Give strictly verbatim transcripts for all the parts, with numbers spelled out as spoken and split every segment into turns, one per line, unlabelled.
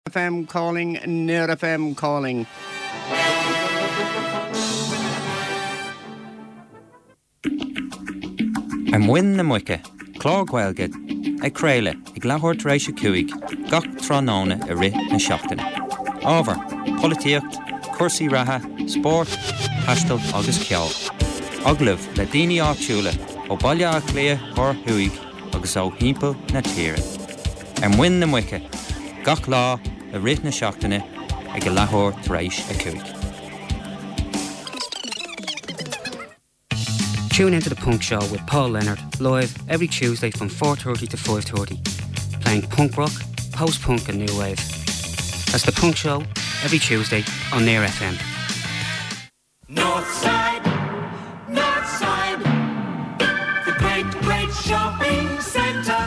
F M calling, Near F M calling.
Am win na muice, clár ghailge, ag creile, ag leabhart rééis a cuaig, gach tránóna a ri na seachtaine. Ábhar, polítíocht, cursaí ratha, sport, taistil agus ceol. Aglah le daoine áitiúla ó baile a clia thar thuaig agus ó himpeall na tíre. Am win na muice, gach lá a ri na seachtaine ag leabhart rééis a cuaig.
Tune into the Punk Show with Paul Leonard, live every Tuesday from four thirty to five thirty, playing punk rock, post-punk and new wave. That's the Punk Show every Tuesday on Near F M.
Northside, Northside, the great, great shopping centre.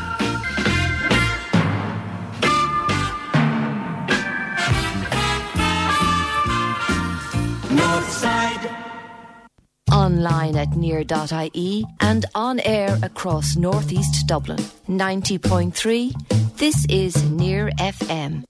Northside.
Online at near dot I E and on air across northeast Dublin. ninety point three. This is Near F M.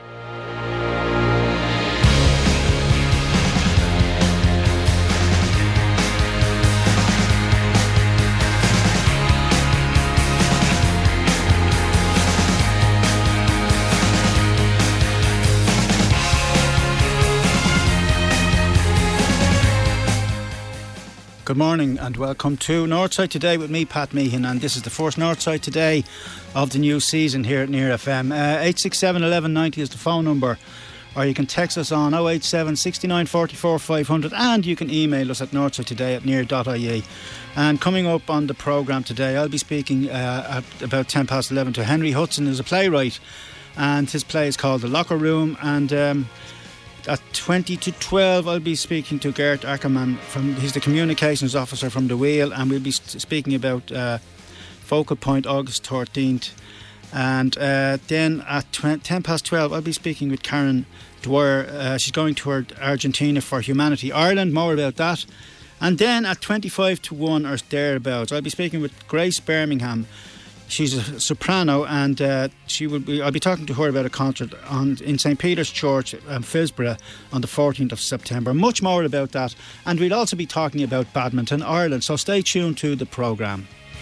Good morning and welcome to Northside Today with me, Pat Meehan, and this is the first Northside Today of the new season here at Near F M. Uh, eight six seven, eleven ninety is the phone number, or you can text us on oh eight seven, six nine four four, five hundred, and you can email us at northside today at near dot I E. And coming up on the programme today, I'll be speaking uh, at about ten past eleven to Henry Hudson, who's a playwright, and his play is called The Locker Room. And um, at twenty to twelve, I'll be speaking to Gert Ackerman. From, he's the communications officer from The Wheel, and we'll be speaking about uh, Focal Point August thirteenth. And uh, then at ten past twelve, I'll be speaking with Karen Dwyer. Uh, she's going to Argentina for Humanity Ireland, more about that. And then at twenty-five to one or thereabouts, I'll be speaking with Grace Birmingham. She's a soprano, and uh, she will be. I'll be talking to her about a concert on in Saint Peter's Church, um, Philsborough, on the fourteenth of September. Much more about that, and we'll also be talking about Badminton Ireland. So stay tuned to the programme.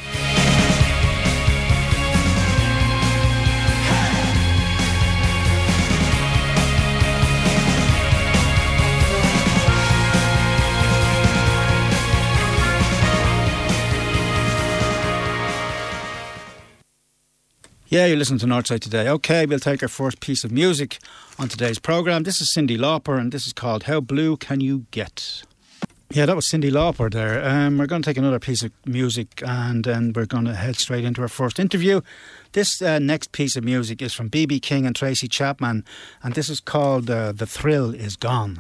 Yeah, you're listening to Northside Today. OK, we'll take our first piece of music on today's programme. This is Cyndi Lauper, and this is called How Blue Can You Get? Yeah, that was Cyndi Lauper there. Um, we're going to take another piece of music, and then we're going to head straight into our first interview. This uh, next piece of music is from B B King and Tracy Chapman, and this is called uh, The Thrill Is Gone.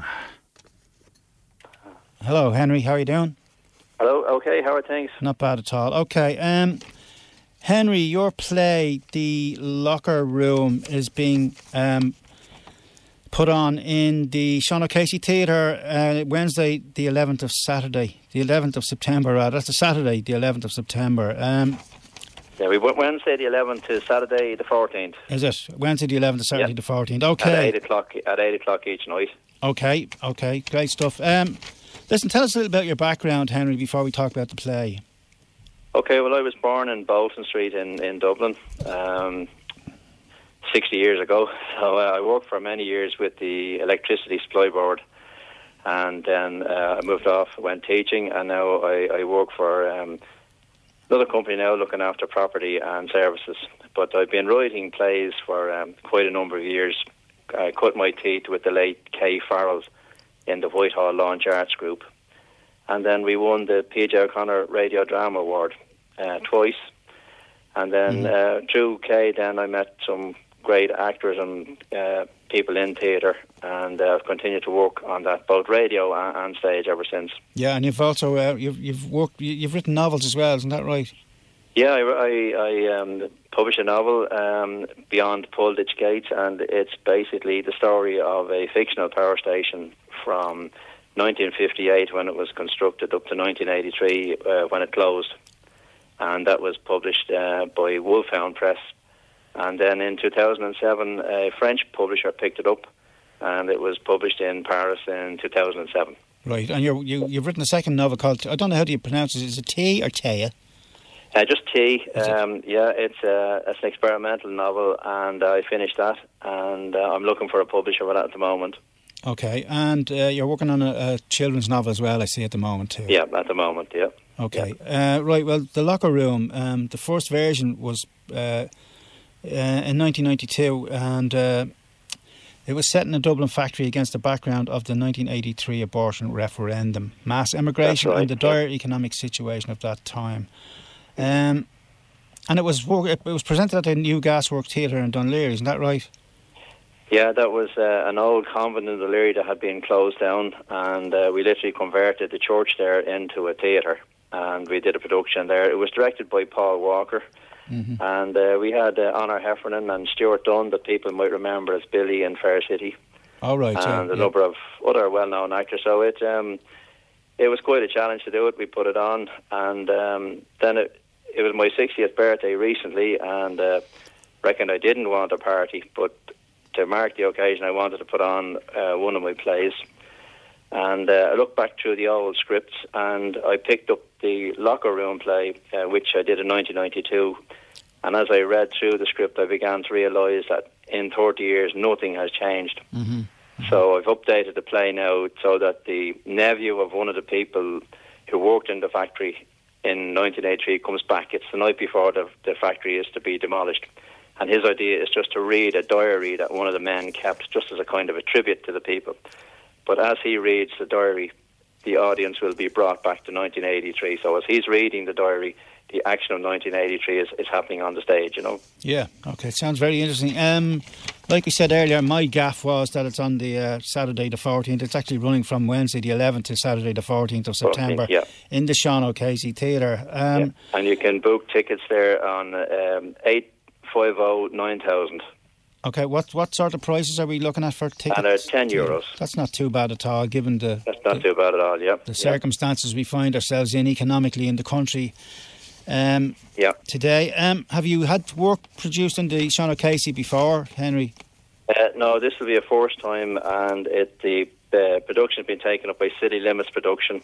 Hello, Henry. How are you doing?
Hello. OK, how are things?
Not bad at all. OK, um... Henry, your play, The Locker Room, is being um, put on in the Sean O'Casey Theatre uh, Wednesday, the eleventh of Saturday, the eleventh of September. Rather, that's the Saturday, the eleventh of September. Um,
yeah, we went Wednesday the eleventh to Saturday the fourteenth.
Is it Wednesday the eleventh to Saturday
yep.
the fourteenth? Okay.
At eight o'clock. At eight o'clock each night.
Okay, okay, great stuff. Um, listen, tell us a little about your background, Henry, before we talk about the play.
Okay, well, I was born in Bolton Street in, in Dublin um, sixty years ago. So uh, I worked for many years with the Electricity Supply Board, and then uh, I moved off, went teaching, and now I, I work for um, another company now looking after property and services. But I've been writing plays for um, quite a number of years. I cut my teeth with the late Kay Farrell in the Whitehall Launch Arts Group. And then we won the P J O'Connor Radio Drama Award uh, twice. And then mm-hmm. uh, through Kay, then I met some great actors and uh, people in theatre, and uh, I've continued to work on that, both radio and, and stage ever since.
Yeah, and you've also uh, you've you've worked you've written novels as well, isn't that right?
Yeah, I, I, I um, published a novel, um, Beyond Pulditch Gates, and it's basically the story of a fictional power station from nineteen fifty-eight when it was constructed up to nineteen eighty-three uh, when it closed, and that was published uh, by Wolfhound Press And then in two thousand seven, a French publisher picked it up, and it was published in Paris in two thousand seven.
Right, and you're, you, you've written a second novel called, I don't know how do you pronounce it, is it Tea or Taya?
Uh, just Tea, um, yeah, it's, uh, it's an experimental novel, and I finished that, and uh, I'm looking for a publisher for that at the moment.
Okay, and uh, you're working on a, a children's novel as well, I see, at the moment too.
Yeah, at the moment, yeah.
Okay, yeah. Uh, right, well, The Locker Room, um, the first version was uh, uh, in nineteen ninety-two, and uh, it was set in a Dublin factory against the background of the nineteen eighty-three abortion referendum, mass immigration
right,
and the dire
yeah.
economic situation of that time. Um, and it was it was presented at the New Gasworks Theatre in Dunleary, isn't that right?
Yeah, that was uh, an old convent in Dunleary that had been closed down, and uh, we literally converted the church there into a theatre, and we did a production there. It was directed by Paul Walker, mm-hmm. and uh, we had uh, Honor Heffernan and Stuart Dunn, that people might remember as Billy in Fair City.
All right,
and
yeah,
a
yeah.
number of other well-known actors. So it um, it was quite a challenge to do it. We put it on, and um, then it, it was my sixtieth birthday recently, and uh, reckoned I didn't want a party, but to mark the occasion, I wanted to put on uh, one of my plays. And uh, I looked back through the old scripts, and I picked up the Locker Room play, uh, which I did in nineteen ninety-two. And as I read through the script, I began to realise that in thirty years, nothing has changed. Mm-hmm. So I've updated the play now so that the nephew of one of the people who worked in the factory in nineteen eighty-three comes back. It's the night before the, the factory is to be demolished. And his idea is just to read a diary that one of the men kept, just as a kind of a tribute to the people. But as he reads the diary, the audience will be brought back to nineteen eighty-three. So as he's reading the diary, the action of nineteen eighty-three is, is happening on the stage, you know. Yeah,
okay, sounds very interesting. Um, like we said earlier, my gaffe was that it's on the uh, Saturday the fourteenth. It's actually running from Wednesday the eleventh to Saturday the fourteenth of September
yeah.
in the Sean O'Casey Theatre. Um,
yeah. And you can book tickets there on um, eight five oh nine thousand.
Okay, what what sort of prices are we looking at for tickets?
And they're ten euros.
That's not too bad at all, given the...
That's not
the,
too bad at all, yeah.
The circumstances yeah. we find ourselves in economically in the country um,
yeah.
today. Um, have you had work produced in the Sean O'Casey before, Henry?
Uh, no, this will be a first time, and it, the uh, production has been taken up by City Limits Production.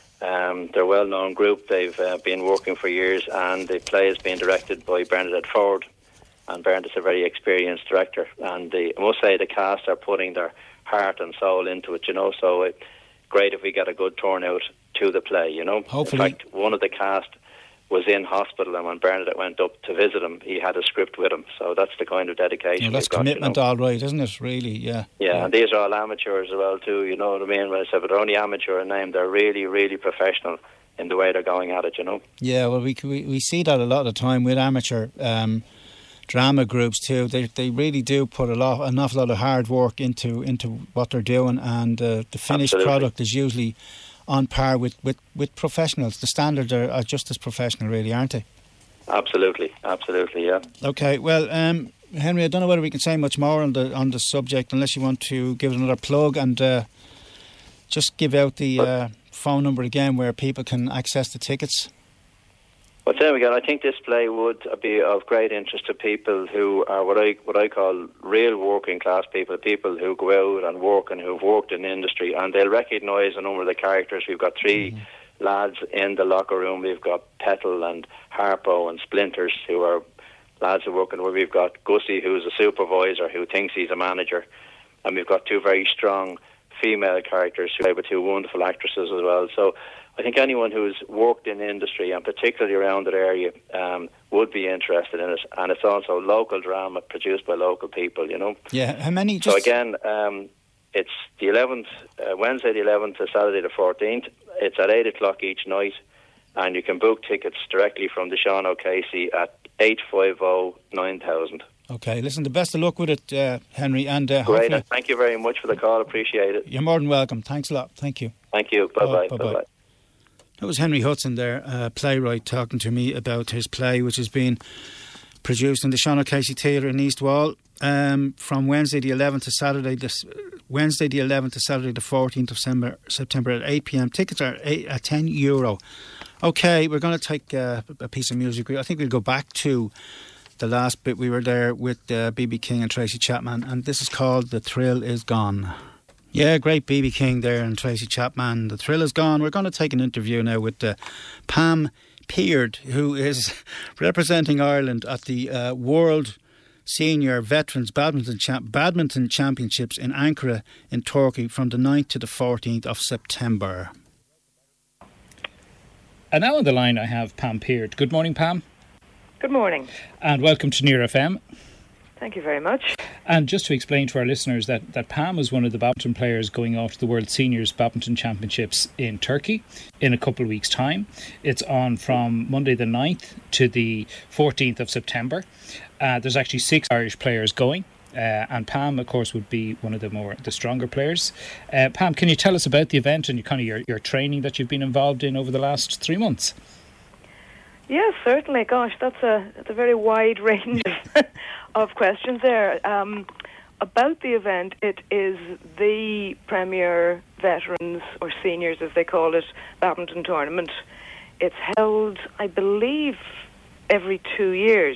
Um, they're a well-known group. They've uh, been working for years, and the play is being directed by Bernadette Ford. And Bernadette's a very experienced director, and the, I must say the cast are putting their heart and soul into it, you know, so it's great if we get a good turnout to the play, you know.
Hopefully.
In fact, one of the cast was in hospital, and when Bernadette went up to visit him, he had a script with him, so that's the kind of dedication.
Well, that's
got,
commitment,
you know.
all right, isn't it, really, yeah.
Yeah,
yeah.
And these are all amateurs as well, too, you know what I mean? When I said, but they're only amateur in name, they're really, really professional in the way they're going at it, you know.
Yeah, well, we we, we see that a lot of the time with amateur um drama groups too. They they really do put a lot, an awful lot of hard work into into what they're doing, and uh, the finished
Absolutely.
product is usually on par with, with, with professionals. The standards are, are just as professional, really, aren't they?
Absolutely, absolutely, yeah.
Okay, well, um, Henry, I don't know whether we can say much more on the on the subject, unless you want to give it another plug and uh, just give out the uh, phone number again where people can access the tickets.
Well, there we go. I think this play would be of great interest to people who are what I what I call real working class people, people who go out and work and who've worked in the industry, and they'll recognise a number of the characters. We've got three mm-hmm. lads in the locker room. We've got Petal and Harpo and Splinters, who are lads who work in where we've got Gussie, who's a supervisor who thinks he's a manager, and we've got two very strong female characters who play with two wonderful actresses as well. So I think anyone who's worked in the industry, and particularly around that area, um, would be interested in it. And it's also local drama produced by local people, you know.
Yeah, how many?
Just... So again, um, it's the eleventh, uh, Wednesday the eleventh to Saturday the fourteenth. It's at eight o'clock each night, and you can book tickets directly from the Sean O'Casey at eight five oh nine thousand.
Okay, listen, the best of luck with it, uh, Henry. And uh,
Great, and thank you very much for the call. Appreciate it.
You're more than welcome. Thanks a lot. Thank you.
Thank you. Bye-bye.
Bye-bye.
Bye-bye.
That was Henry Hudson there, uh, playwright, talking to me about his play, which has been produced in the Sean O'Casey Theatre in East Wall um, from Wednesday the eleventh to Saturday this Wednesday the eleventh to Saturday the fourteenth of September, September at eight p.m. Tickets are eight, at ten euro. Okay, we're going to take uh, a piece of music. I think we'll go back to the last bit we were there with uh, B B King and Tracy Chapman, and this is called The Thrill Is Gone. Yeah, great B B King there and Tracy Chapman. The Thrill Is Gone. We're going to take an interview now with uh, Pam Peard, who is representing Ireland at the uh, World Senior Veterans Badminton, Champ- Badminton Championships in Ankara in Turkey from the ninth to the fourteenth of September.
And now on the line I have Pam Peard. Good morning, Pam.
Good morning.
And welcome to Near F M.
Thank you very much.
And just to explain to our listeners that, that Pam is one of the badminton players going off to the World Seniors Badminton Championships in Turkey in a couple of weeks' time. It's on from Monday the ninth to the fourteenth of September. Uh, there's actually six Irish players going. Uh, and Pam, of course, would be one of the more the stronger players. Uh, Pam, can you tell us about the event and your, kind of your, your training that you've been involved in over the last three months?
Yes, certainly. Gosh, that's a, that's a very wide range of, of questions there. Um, about the event, it is the premier veterans, or seniors as they call it, badminton tournament. It's held, I believe, every two years.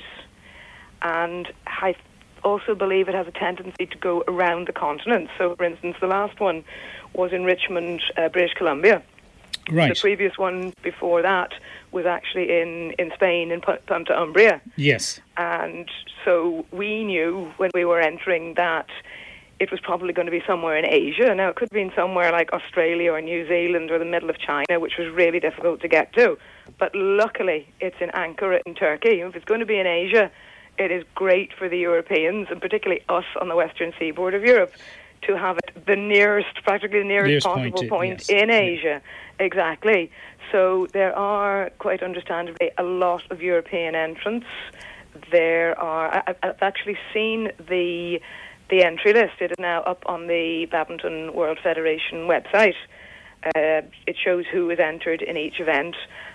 And I also believe it has a tendency to go around the continent. So, for instance, the last one was in Richmond, uh, British Columbia.
Right.
The previous one before that was actually in, in Spain, in Punta Umbria.
Yes.
And so we knew when we were entering that it was probably going to be somewhere in Asia. Now, it could have been somewhere like Australia or New Zealand or the middle of China, which was really difficult to get to. But luckily, it's in Ankara in Turkey. If it's going to be in Asia, it is great for the Europeans, and particularly us on the western seaboard of Europe, to have it the nearest, practically the nearest, nearest possible point, point yes. in Asia. Yeah. Exactly. So there are, quite understandably, a lot of European entrants. There are, I, I've actually seen the the entry list. It is now up on the Badminton World Federation website. Uh, it shows who is entered in each event,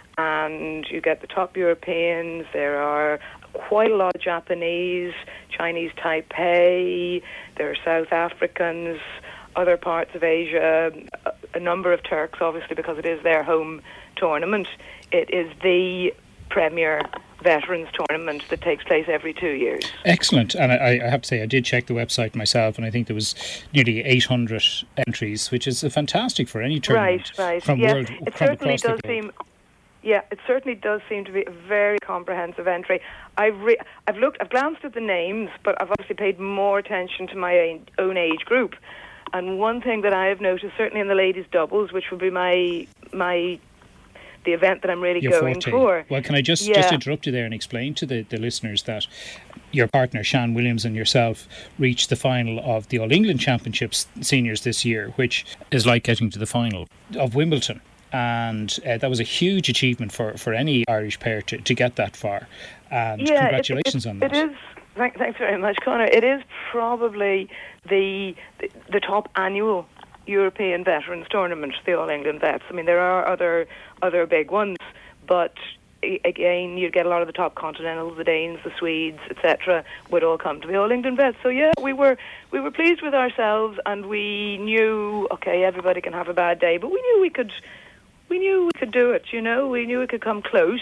and you get the top Europeans. There are quite a lot of Japanese, Chinese Taipei, there are South Africans, other parts of Asia, a number of Turks, obviously, because it is their home tournament. It is the premier veterans tournament that takes place every two years.
Excellent. And I, I have to say, I did check the website myself, and I think there was nearly eight hundred entries, which is fantastic for any tournament.
Right, right.
From
yeah,
world,
it
from
certainly
across
does
the globe.
seem... Yeah, it certainly does seem to be a very comprehensive entry. I've re- I've looked, I've glanced at the names, but I've obviously paid more attention to my own age group. And one thing that I have noticed, certainly in the ladies' doubles, which would be my my the event that I'm really
Your
going
forte.
for.
Well, can I just
yeah.
just interrupt you there and explain to the, the listeners that your partner Shan Williams and yourself reached the final of the All England Championships seniors this year, which is like getting to the final of Wimbledon. And uh, that was a huge achievement for, for any Irish pair to, to get that far. And
yeah,
congratulations
it, it,
on that.
It is. Thank, thanks very much, Conor. It is probably the, the the top annual European veterans tournament, the All England Vets. I mean, there are other other big ones, but again, you'd get a lot of the top continentals, the Danes, the Swedes, et cetera, would all come to the All England Vets. So yeah, we were we were pleased with ourselves, and we knew, okay, everybody can have a bad day, but we knew we could. We knew we could do it, you know. We knew we could come close.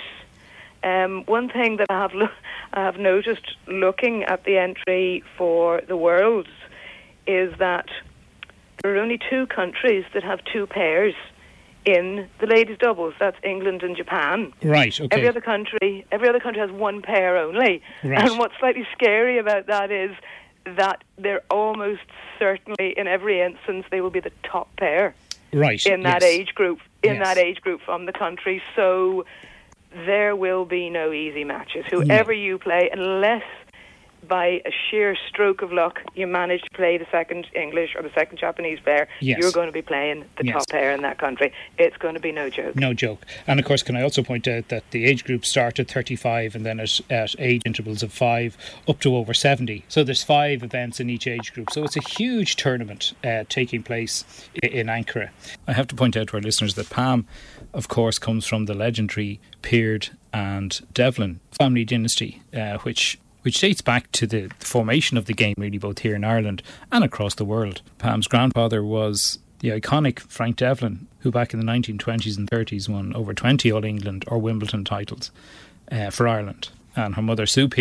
Um, one thing that I have lo- I have noticed looking at the entry for the Worlds is that there are only two countries that have two pairs in the ladies' doubles. That's England and Japan.
Right. Okay.
Every other country, every other country has one pair only.
Right.
And what's slightly scary about that is that they're almost certainly, in every instance, they will be the top pair.
Right.
In that
yes.
age group, in
yes.
that age group from the country. So there will be no easy matches. Whoever no. you play, unless by a sheer stroke of luck you manage to play the second English or the second Japanese player,
yes.
you're going to be playing the
yes.
top player in that country. It's going to be no joke.
No joke. And of course, can I also point out that the age group start at thirty-five and then at, at age intervals of five up to over seventy. So there's five events in each age group. So it's a huge tournament uh, taking place in, in Ankara. I have to point out to our listeners that Pam, of course, comes from the legendary Peard and Devlin family dynasty, uh, which which dates back to the formation of the game, really, both here in Ireland and across the world. Pam's grandfather was the iconic Frank Devlin, who back in the nineteen twenties and thirties won over twenty All England or Wimbledon titles uh, for Ireland. And her mother, Sue Peard,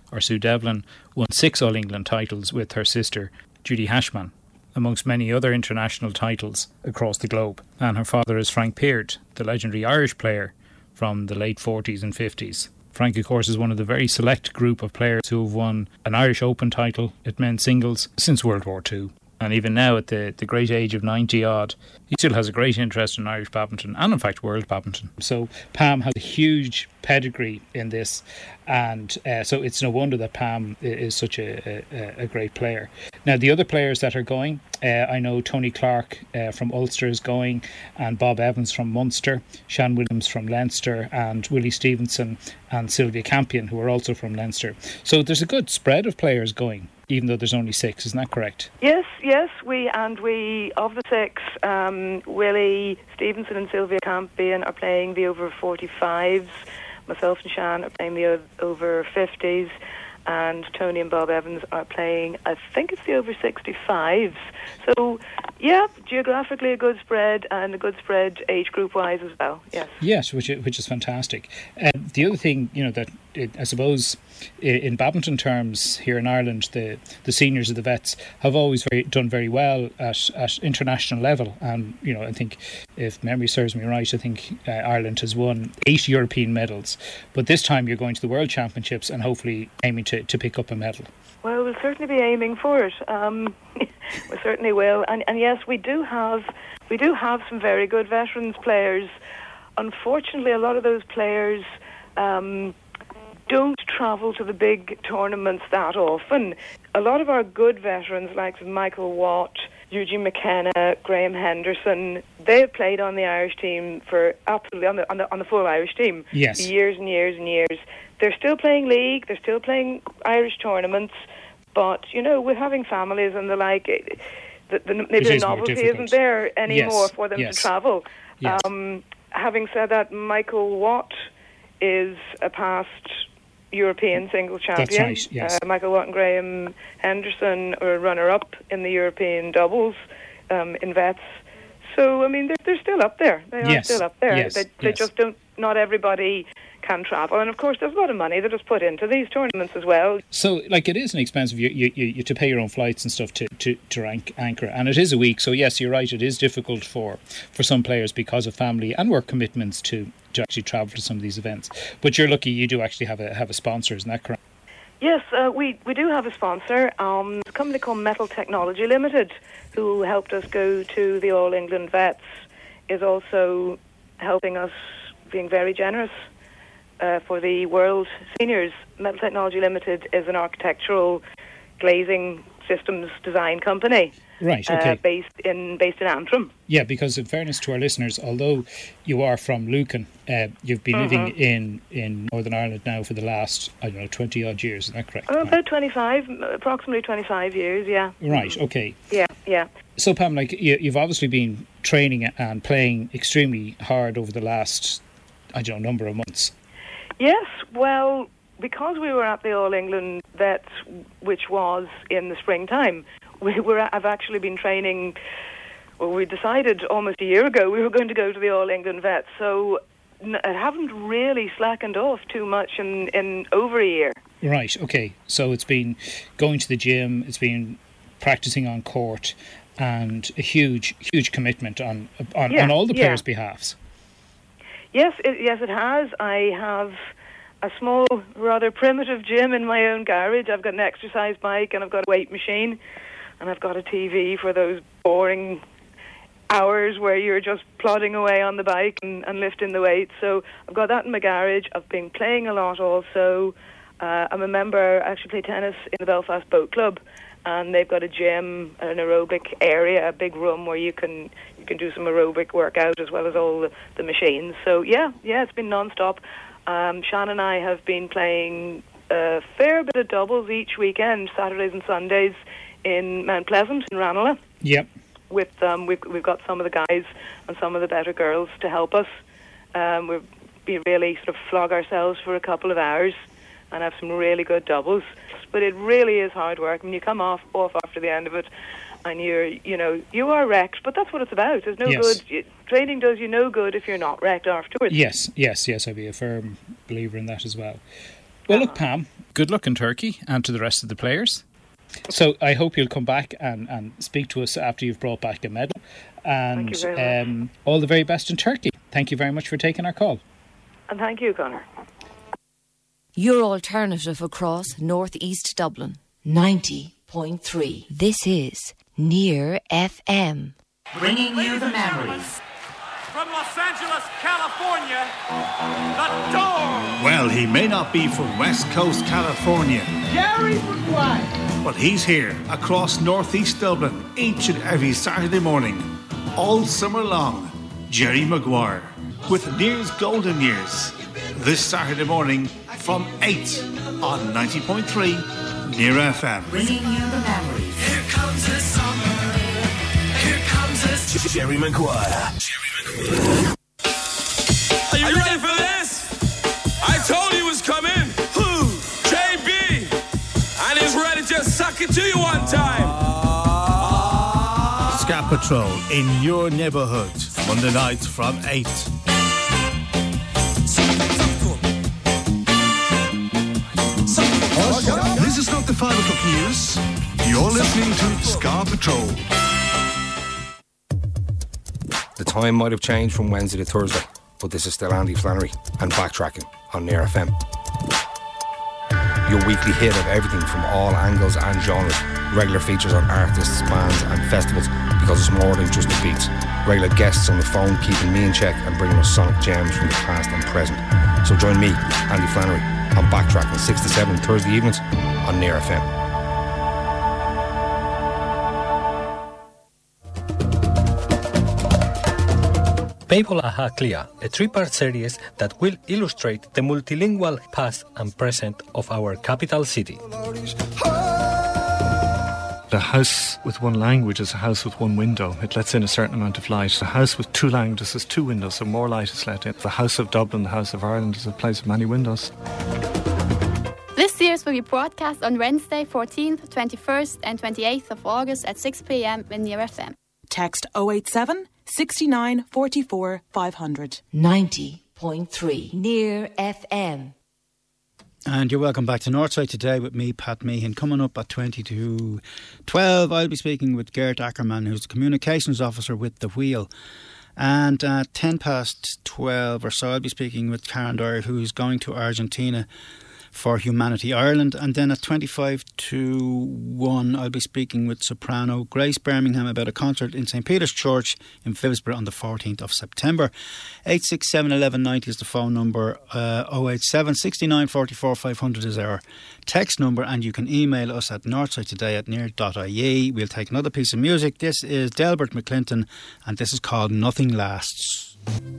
or Sue Devlin, won six All-England titles with her sister Judy Hashman, amongst many other international titles across the globe. And her father is Frank Peart, the legendary Irish player from the late forties and fifties. Frank, of course, is one of the very select group of players who have won an Irish Open title at men's singles since World War Two. And even now, at the, the great age of ninety-odd, he still has a great interest in Irish badminton and, in fact, world badminton. So Pam has a huge pedigree in this, and uh, so it's no wonder that Pam is such a, a, a great player. Now, the other players that are going, uh, I know Tony Clark uh, from Ulster is going, and Bob Evans from Munster, Shan Williams from Leinster, and Willie Stevenson and Sylvia Campion, who are also from Leinster. So there's a good spread of players going, even though there's only six. Isn't that correct?
Yes, yes. We and we of the six, um, Willie Stevenson and Sylvia Campion are playing the over forty-fives. Myself and Shan are playing the o- over fifties, and Tony and Bob Evans are playing, I think it's the over sixty-fives. So, yeah, geographically a good spread, and a good spread age group wise as well. Yes.
Yes, which which is fantastic. Uh, the other thing, you know, that it, I suppose in badminton terms here in Ireland, the, the seniors of the vets have always very, done very well at, at international level. And, you know, I think, if memory serves me right, I think uh, Ireland has won eight European medals. But this time you're going to the World Championships and hopefully aiming to, to pick up a medal.
Well, we'll certainly be aiming for it. Um, we certainly will. And, and yes, we do have we do have some very good veterans players. Unfortunately, a lot of those players Um, don't travel to the big tournaments that often. A lot of our good veterans, like Michael Watt, Eugene McKenna, Graham Henderson, they have played on the Irish team for absolutely on the on the, on the full Irish team
yes.
for years and years and years. They're still playing league, they're still playing Irish tournaments, but you know, with having families and the like, the, the, maybe the novelty isn't there anymore
yes.
for them
yes.
to travel.
Yes.
Um, having said that, Michael Watt is a past European single champion.
That's right, yes.
Uh, Michael Watt and Graham Henderson are runner-up in the European doubles um, in vets. So, I mean, they're, they're still up there. They are
yes.
still up there.
Yes.
They, they
yes.
just don't, not everybody can travel. And, of course, there's a lot of money that is put into these tournaments as well.
So, like, it is an expensive, you, you, you, you to pay your own flights and stuff to, to, to rank, anchor. And it is a week. So, yes, you're right. It is difficult for, for some players because of family and work commitments to, to actually travel to some of these events. But you're lucky you do actually have a have a sponsor, isn't that correct?
Yes, uh, we, we do have a sponsor, um, a company called Metal Technology Limited, who helped us go to the All England Vets, is also helping us, being very generous uh, for the World Seniors. Metal Technology Limited is an architectural glazing systems design company.
Right, okay.
Uh, based in based in Antrim.
Yeah, because in fairness to our listeners, although you are from Lucan, uh, you've been
Mm-hmm.
living in, in Northern Ireland now for the last, I don't know, twenty odd years, is that correct?
Oh, about twenty-five, approximately twenty-five years, yeah.
Right, okay.
Yeah, yeah.
So Pam, like you, you've obviously been training and playing extremely hard over the last, I don't know, number of months.
Yes, well, because we were at the All England Vets, which was in the springtime, we were. I've actually been training. Well, we decided almost a year ago we were going to go to the All England Vets, so I haven't really slackened off too much in, in over a year.
Right. Okay. So it's been going to the gym. It's been practicing on court, and a huge, huge commitment on on,
yeah,
on all the
yeah.
players' behalves.
Yes, it, yes, it has. I have a small, rather primitive gym in my own garage. I've got an exercise bike and I've got a weight machine. And I've got a T V for those boring hours where you're just plodding away on the bike and, and lifting the weights. So I've got that in my garage. I've been playing a lot also. Uh, I'm a member, I actually play tennis in the Belfast Boat Club. And they've got a gym, an aerobic area, a big room where you can you can do some aerobic workout as well as all the, the machines. So yeah, yeah, it's been non-stop. Um, Shan and I have been playing a fair bit of doubles each weekend, Saturdays and Sundays, in Mount Pleasant in Ranelagh.
Yep.
With um, we've we've got some of the guys and some of the better girls to help us. Um, we've been really sort of flog ourselves for a couple of hours and have some really good doubles. But it really is hard work. I mean, you come off off after the end of it, and you're you know you are wrecked. But that's what it's about. There's no
yes.
good training does you no good if you're not wrecked afterwards.
Yes, yes, yes. I'd be a firm believer in that as well. Well, look, Pam, good luck in Turkey and to the rest of the players. So I hope you'll come back and, and speak to us after you've brought back a medal. And
Thank you very
um,
much.
all the very best in Turkey. Thank you very much for taking our call.
And thank you, Conor.
Your alternative across northeast Dublin. ninety point three. This is Near F M.
Bringing you the memories. From Los Angeles, California, the Door.
Well, he may not be from West Coast California,
Jerry Maguire.
but he's here across northeast Dublin each and every Saturday morning, all summer long. Jerry Maguire with Near's Golden Years this Saturday morning from eight on ninety point three Near F M.
Bringing you the memories. Here comes the summer. Here comes the
Jerry Maguire.
Are you ready for this? I told you it was coming. Who? J B. And he's ready to suck it to you one time.
Scat Patrol in your neighbourhood, Monday nights from eight.
This is not the five o'clock news. You're listening to Ska Patrol.
The time might have changed from Wednesday to Thursday, but this is still Andy Flannery and Backtracking on Near F M. Your weekly hit of everything from all angles and genres. Regular features on artists, bands and festivals, because it's more than just the beats. Regular guests on the phone keeping me in check and bringing us sonic gems from the past and present. So join me, Andy Flannery, on Backtracking six to seven Thursday evenings on Near F M.
Peipola Haklia, a three-part series that will illustrate the multilingual past and present of our capital city.
The house with one language is a house with one window. It lets in a certain amount of light. A house with two languages has two windows, so more light is let in. The House of Dublin, the House of Ireland, is a place with many windows.
This series will be broadcast on Wednesday, fourteenth, twenty-first and twenty-eighth of August at six p.m. in Near F M.
Text oh eight seven, sixty-nine, forty-four, five hundred.
ninety point three Near F M.
And you're welcome back to Northside today with me, Pat Meehan. Coming up at twenty to twelve, I'll be speaking with Gert Ackerman, who's the Communications Officer with The Wheel. And at ten past twelve or so, I'll be speaking with Karen Dyer, who's going to Argentina for Humanity Ireland. And then at twenty-five to one, I'll be speaking with soprano Grace Birmingham about a concert in St Peter's Church in Phibsborough on the fourteenth of September. eight six seven, one one nine zero is the phone number. uh, oh eight seven, sixty-nine, forty-four, five hundred is our text number, and you can email us at northsidetoday at near dot I E. We'll take another piece of music. This is Delbert McClinton, and this is called Nothing Lasts.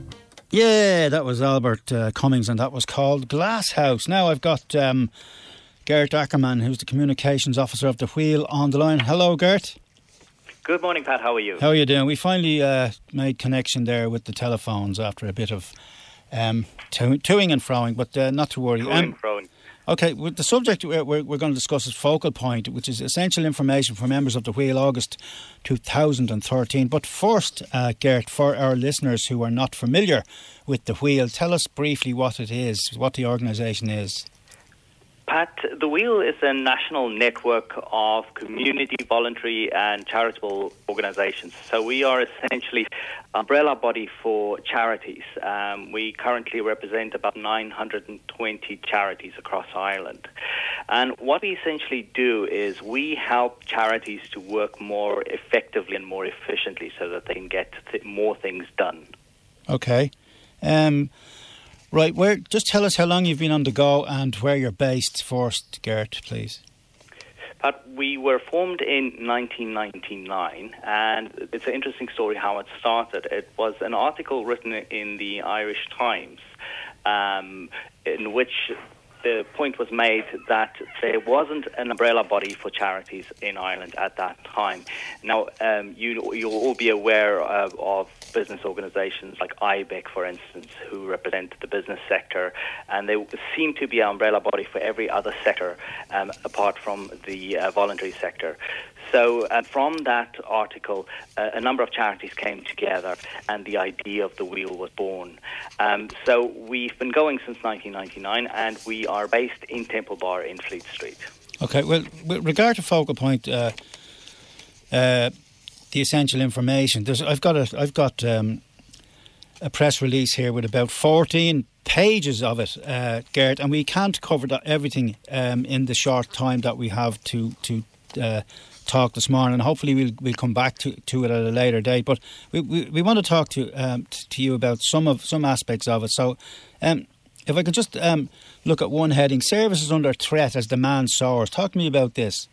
Yeah, that was Albert uh, Cummings, and that was called Glass House. Now I've got um, Gert Ackerman, who's the Communications Officer of The Wheel, on the line. Hello, Gert.
Good morning, Pat. How are you?
How are you doing? We finally uh, made connection there with the telephones after a bit of um, to- toing and froing, but uh, not to worry.
Toing
Um,
and froing.
Okay, with the subject we're, we're, we're going to discuss is Focal Point, which is essential information for members of The Wheel, August two thousand thirteen. But first, uh, Gert, for our listeners who are not familiar with The Wheel, tell us briefly what it is, what the organisation is.
Pat, The Wheel is a national network of community, voluntary and charitable organisations. So we are essentially an umbrella body for charities. Um, we currently represent about nine hundred twenty charities across Ireland. And what we essentially do is we help charities to work more effectively and more efficiently so that they can get th- more things done.
Okay. Um, right, where? Just tell us how long you've been on the go and where you're based first, Gert, please.
But we were formed in nineteen ninety-nine, and it's an interesting story how it started. It was an article written in the Irish Times um, in which the point was made that there wasn't an umbrella body for charities in Ireland at that time. Now, um, you, you'll all be aware of, of business organisations like I B E C, for instance, who represent the business sector, and they seem to be an umbrella body for every other sector um, apart from the uh, voluntary sector. So uh, from that article, uh, a number of charities came together and the idea of the wheel was born. Um, so we've been going since nineteen ninety-nine and we are based in Temple Bar in Fleet Street.
Okay, well, with regard to Focal Point, uh, uh, the essential information, there's, I've got, a, I've got um, a press release here with about fourteen pages of it, uh, Gert, and we can't cover that, everything um, in the short time that we have to to uh, talk this morning. Hopefully we'll we'll come back to, to it at a later date. But we, we, we want to talk to um, t- to you about some of some aspects of it. So, um, if I could just um, look at one heading: services under threat as demand soars. Talk to me about this.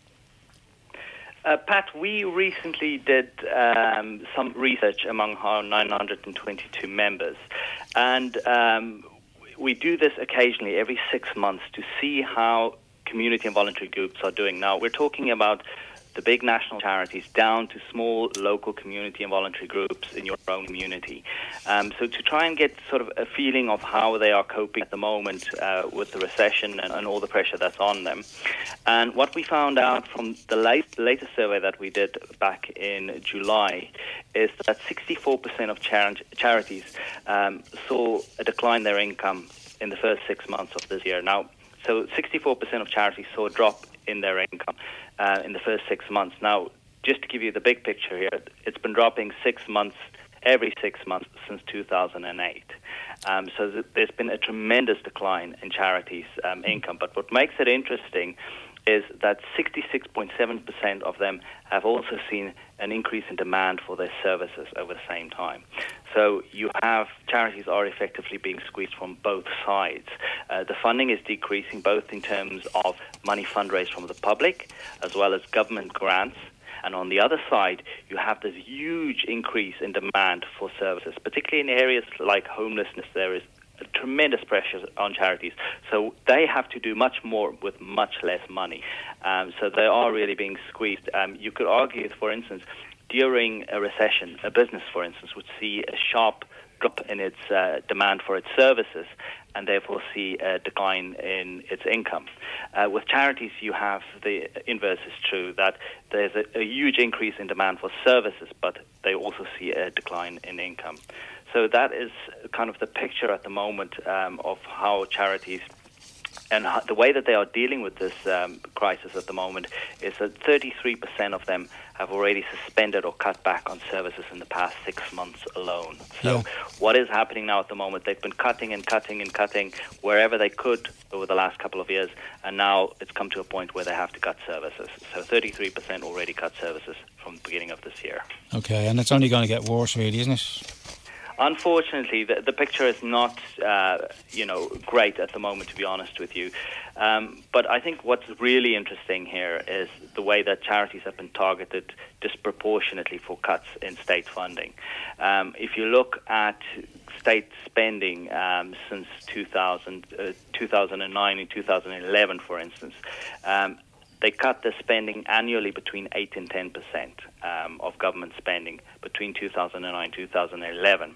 Uh, Pat, we recently did um, some research among our nine hundred twenty-two members, and um, we do this occasionally every six months to see how community and voluntary groups are doing. Now, we're talking about the big national charities down to small local community and voluntary groups in your own community. Um, so to try and get sort of a feeling of how they are coping at the moment uh, with the recession and, and all the pressure that's on them. And what we found out from the late, latest survey that we did back in July is that sixty-four percent of char- charities um, saw a decline in their income in the first six months of this year. Now, so sixty-four percent of charities saw a drop in their income uh, in the first six months. Now, just to give you the big picture here, it's been dropping six months, every six months since two thousand eight. Um, so th- there's been a tremendous decline in charities' um, income. But what makes it interesting is that sixty-six point seven percent of them have also seen an increase in demand for their services over the same time. So you have charities are effectively being squeezed from both sides. Uh, the funding is decreasing both in terms of money fundraised from the public as well as government grants. And on the other side, you have this huge increase in demand for services, particularly in areas like homelessness. There is tremendous pressure on charities. So they have to do much more with much less money. Um, so they are really being squeezed. Um, you could argue, for instance, during a recession, a business, for instance, would see a sharp drop in its uh, demand for its services and therefore see a decline in its income. Uh, with charities, you have the inverse is true, that there's a, a huge increase in demand for services, but they also see a decline in income. So that is kind of the picture at the moment um, of how charities and how, the way that they are dealing with this um, crisis at the moment is that thirty-three percent of them have already suspended or cut back on services in the past six months alone. So yeah. What is happening now at the moment, they've been cutting and cutting and cutting wherever they could over the last couple of years, and now it's come to a point where they have to cut services. So thirty-three percent already cut services from the beginning of this year.
Okay, and it's only going to get worse, really, isn't it?
Unfortunately, the, the picture is not, uh, you know, great at the moment, to be honest with you. Um, but I think what's really interesting here is the way that charities have been targeted disproportionately for cuts in state funding. Um, if you look at state spending um, since two thousand, uh, two thousand nine and two thousand eleven, for instance, um, they cut their spending annually between eight and ten percent um, of government spending between two thousand nine and two thousand eleven.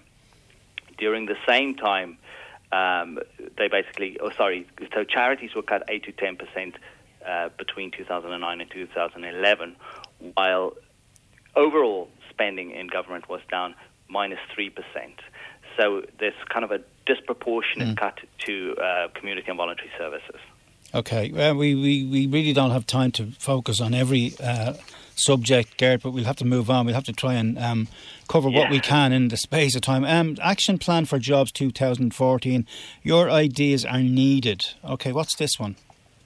During the same time, um, they basically, oh sorry, so charities were cut eight to ten percent uh, between two thousand nine and two thousand eleven, while overall spending in government was down minus three percent. So there's kind of a disproportionate mm. cut to uh, community and voluntary services.
Okay, well, we, we, we really don't have time to focus on every uh, subject, Gert, but we'll have to move on. We'll have to try and um, cover yeah. what we can in the space of time. Um, Action Plan for Jobs twenty fourteen, your ideas are needed. Okay, what's this one?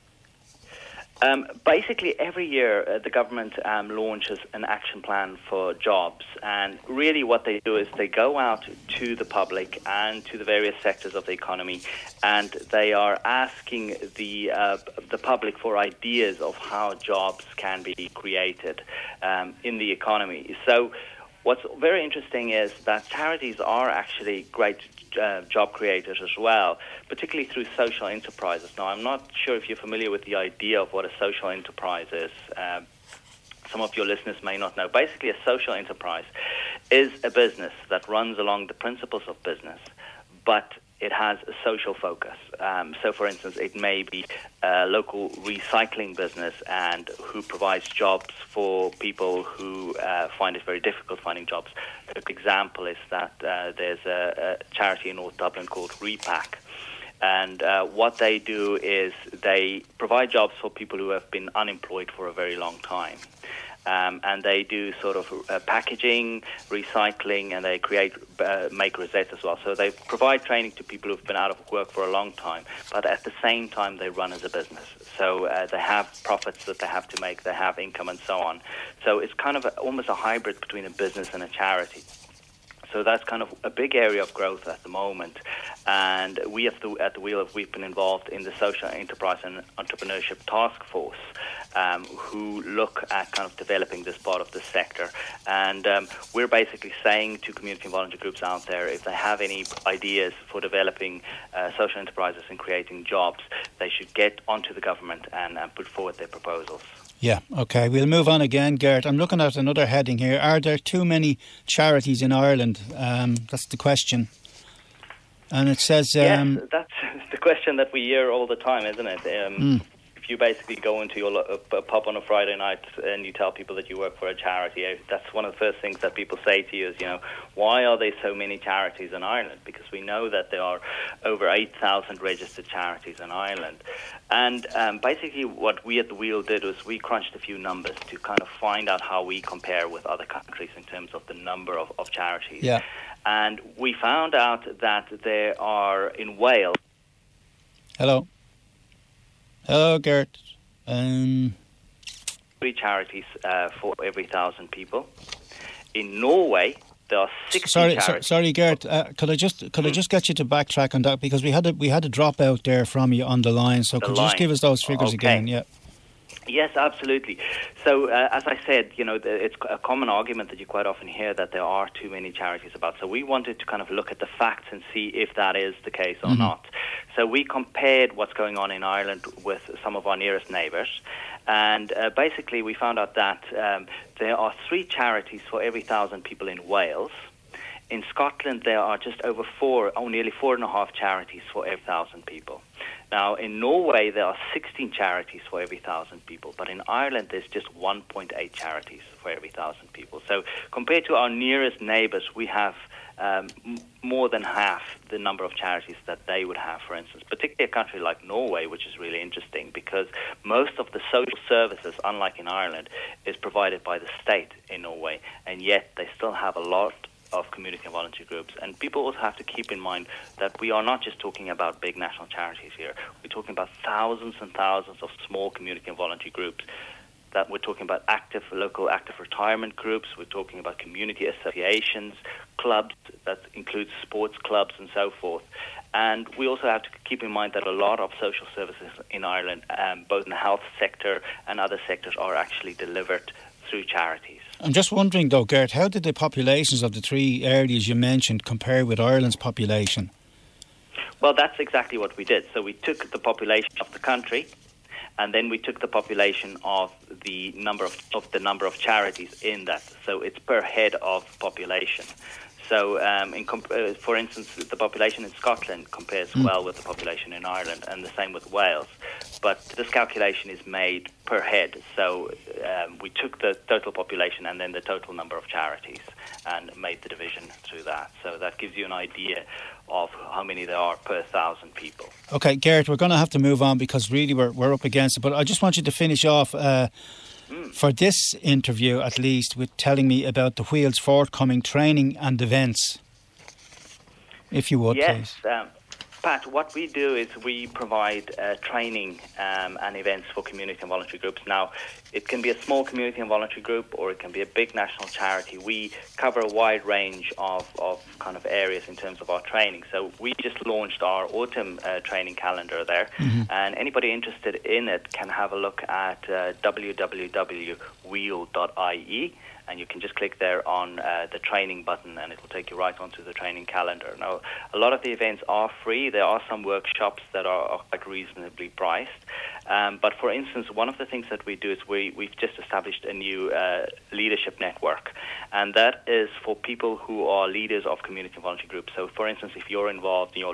Um, basically, every year uh, the government um, launches an action plan for jobs, and really what they do is they go out to the public and to the various sectors of the economy, and they are asking the uh, the public for ideas of how jobs can be created um, in the economy. So what's very interesting is that charities are actually great uh, job creators as well, particularly through social enterprises. Now, I'm not sure if you're familiar with the idea of what a social enterprise is. Uh, some of your listeners may not know. Basically, a social enterprise is a business that runs along the principles of business, but it has a social focus. Um, so, for instance, it may be a local recycling business and who provides jobs for people who uh, find it very difficult finding jobs. A good example is that uh, there's a, a charity in North Dublin called Repack. And uh, what they do is they provide jobs for people who have been unemployed for a very long time. Um, and they do sort of uh, packaging, recycling, and they create uh, make rosettes as well. So they provide training to people who've been out of work for a long time, but at the same time they run as a business. So uh, they have profits that they have to make, they have income and so on. So it's kind of a, almost a hybrid between a business and a charity. So that's kind of a big area of growth at the moment. And we at the, at the Wheel, we've been involved in the Social Enterprise and Entrepreneurship Task Force, um, who look at kind of developing this part of the sector. And um, we're basically saying to community and volunteer groups out there, if they have any ideas for developing uh, social enterprises and creating jobs, they should get onto the government and, and put forward their proposals.
Yeah, OK. We'll move on again, Gert. I'm looking at another heading here. Are there too many charities in Ireland? Um, that's the question. And it says... Um,
yes, that's the question that we hear all the time, isn't it? Um,
mm.
If you basically go into your lo- a pub on a Friday night and you tell people that you work for a charity, that's one of the first things that people say to you is, you know, why are there so many charities in Ireland? Because we know that there are over eight thousand registered charities in Ireland. And um, basically what we at the Wheel did was we crunched a few numbers to kind of find out how we compare with other countries in terms of the number of, of charities.
Yeah.
And we found out that there are, in Wales...
Hello. Hello, Gert. Um...
Three charities uh, for every thousand people. In Norway, there are sixty
sorry,
charities.
So, sorry, Gert. Uh, could I just could mm. I just get you to backtrack on that, because we had a we had a drop out there from you on the line. So
the
could
line.
you just give us those figures
okay.
again? Yeah.
Yes, absolutely. So, uh, as I said, you know, the, it's a common argument that you quite often hear that there are too many charities about. So we wanted to kind of look at the facts and see if that is the case or
mm-hmm.
not. So we compared what's going on in Ireland with some of our nearest neighbours. And uh, basically we found out that um, there are three charities for every thousand people in Wales. In Scotland, there are just over four, oh, nearly four and a half charities for every thousand people. Now, in Norway, there are sixteen charities for every thousand people, but in Ireland, there's just one point eight charities for every thousand people. So compared to our nearest neighbours, we have um, m- more than half the number of charities that they would have, for instance, particularly a country like Norway, which is really interesting because most of the social services, unlike in Ireland, is provided by the state in Norway, and yet they still have a lot of community and volunteer groups. And people also have to keep in mind that we are not just talking about big national charities here. We're talking about thousands and thousands of small community and volunteer groups. That we're talking about active local active retirement groups. We're talking about community associations, clubs, that includes sports clubs and so forth. And we also have to keep in mind that a lot of social services in Ireland, um, both in the health sector and other sectors, are actually delivered through charities.
I'm just wondering though, Gert, how did the populations of the three areas you mentioned compare with Ireland's population?
Well, that's exactly what we did. So we took the population of the country, and then we took the population of the number of, of the number of charities in that. So it's per head of population. So, um, in comp- uh, for instance, the population in Scotland compares mm. well with the population in Ireland, and the same with Wales. But this calculation is made per head. So um, we took the total population and then the total number of charities and made the division through that. So that gives you an idea of how many there are per thousand people.
OK, Gert, we're going to have to move on because really we're, we're up against it. But I just want you to finish off uh, mm. for this interview, at least, with telling me about the Wheel's forthcoming training and events, if you would,
yes,
please.
Um, Pat, what we do is we provide uh, training um, and events for community and voluntary groups. Now, it can be a small community and voluntary group or it can be a big national charity. We cover a wide range of, of kind of areas in terms of our training. So we just launched our autumn uh, training calendar there, mm-hmm. and anybody interested in it can have a look at uh, w w w dot wheel dot i e. And you can just click there on uh, the training button and it will take you right onto the training calendar. Now, a lot of the events are free. There are some workshops that are, are quite reasonably priced. Um, but for instance, one of the things that we do is we, we've just established a new uh, leadership network. And that is for people who are leaders of community and voluntary groups. So for instance, if you're involved in your local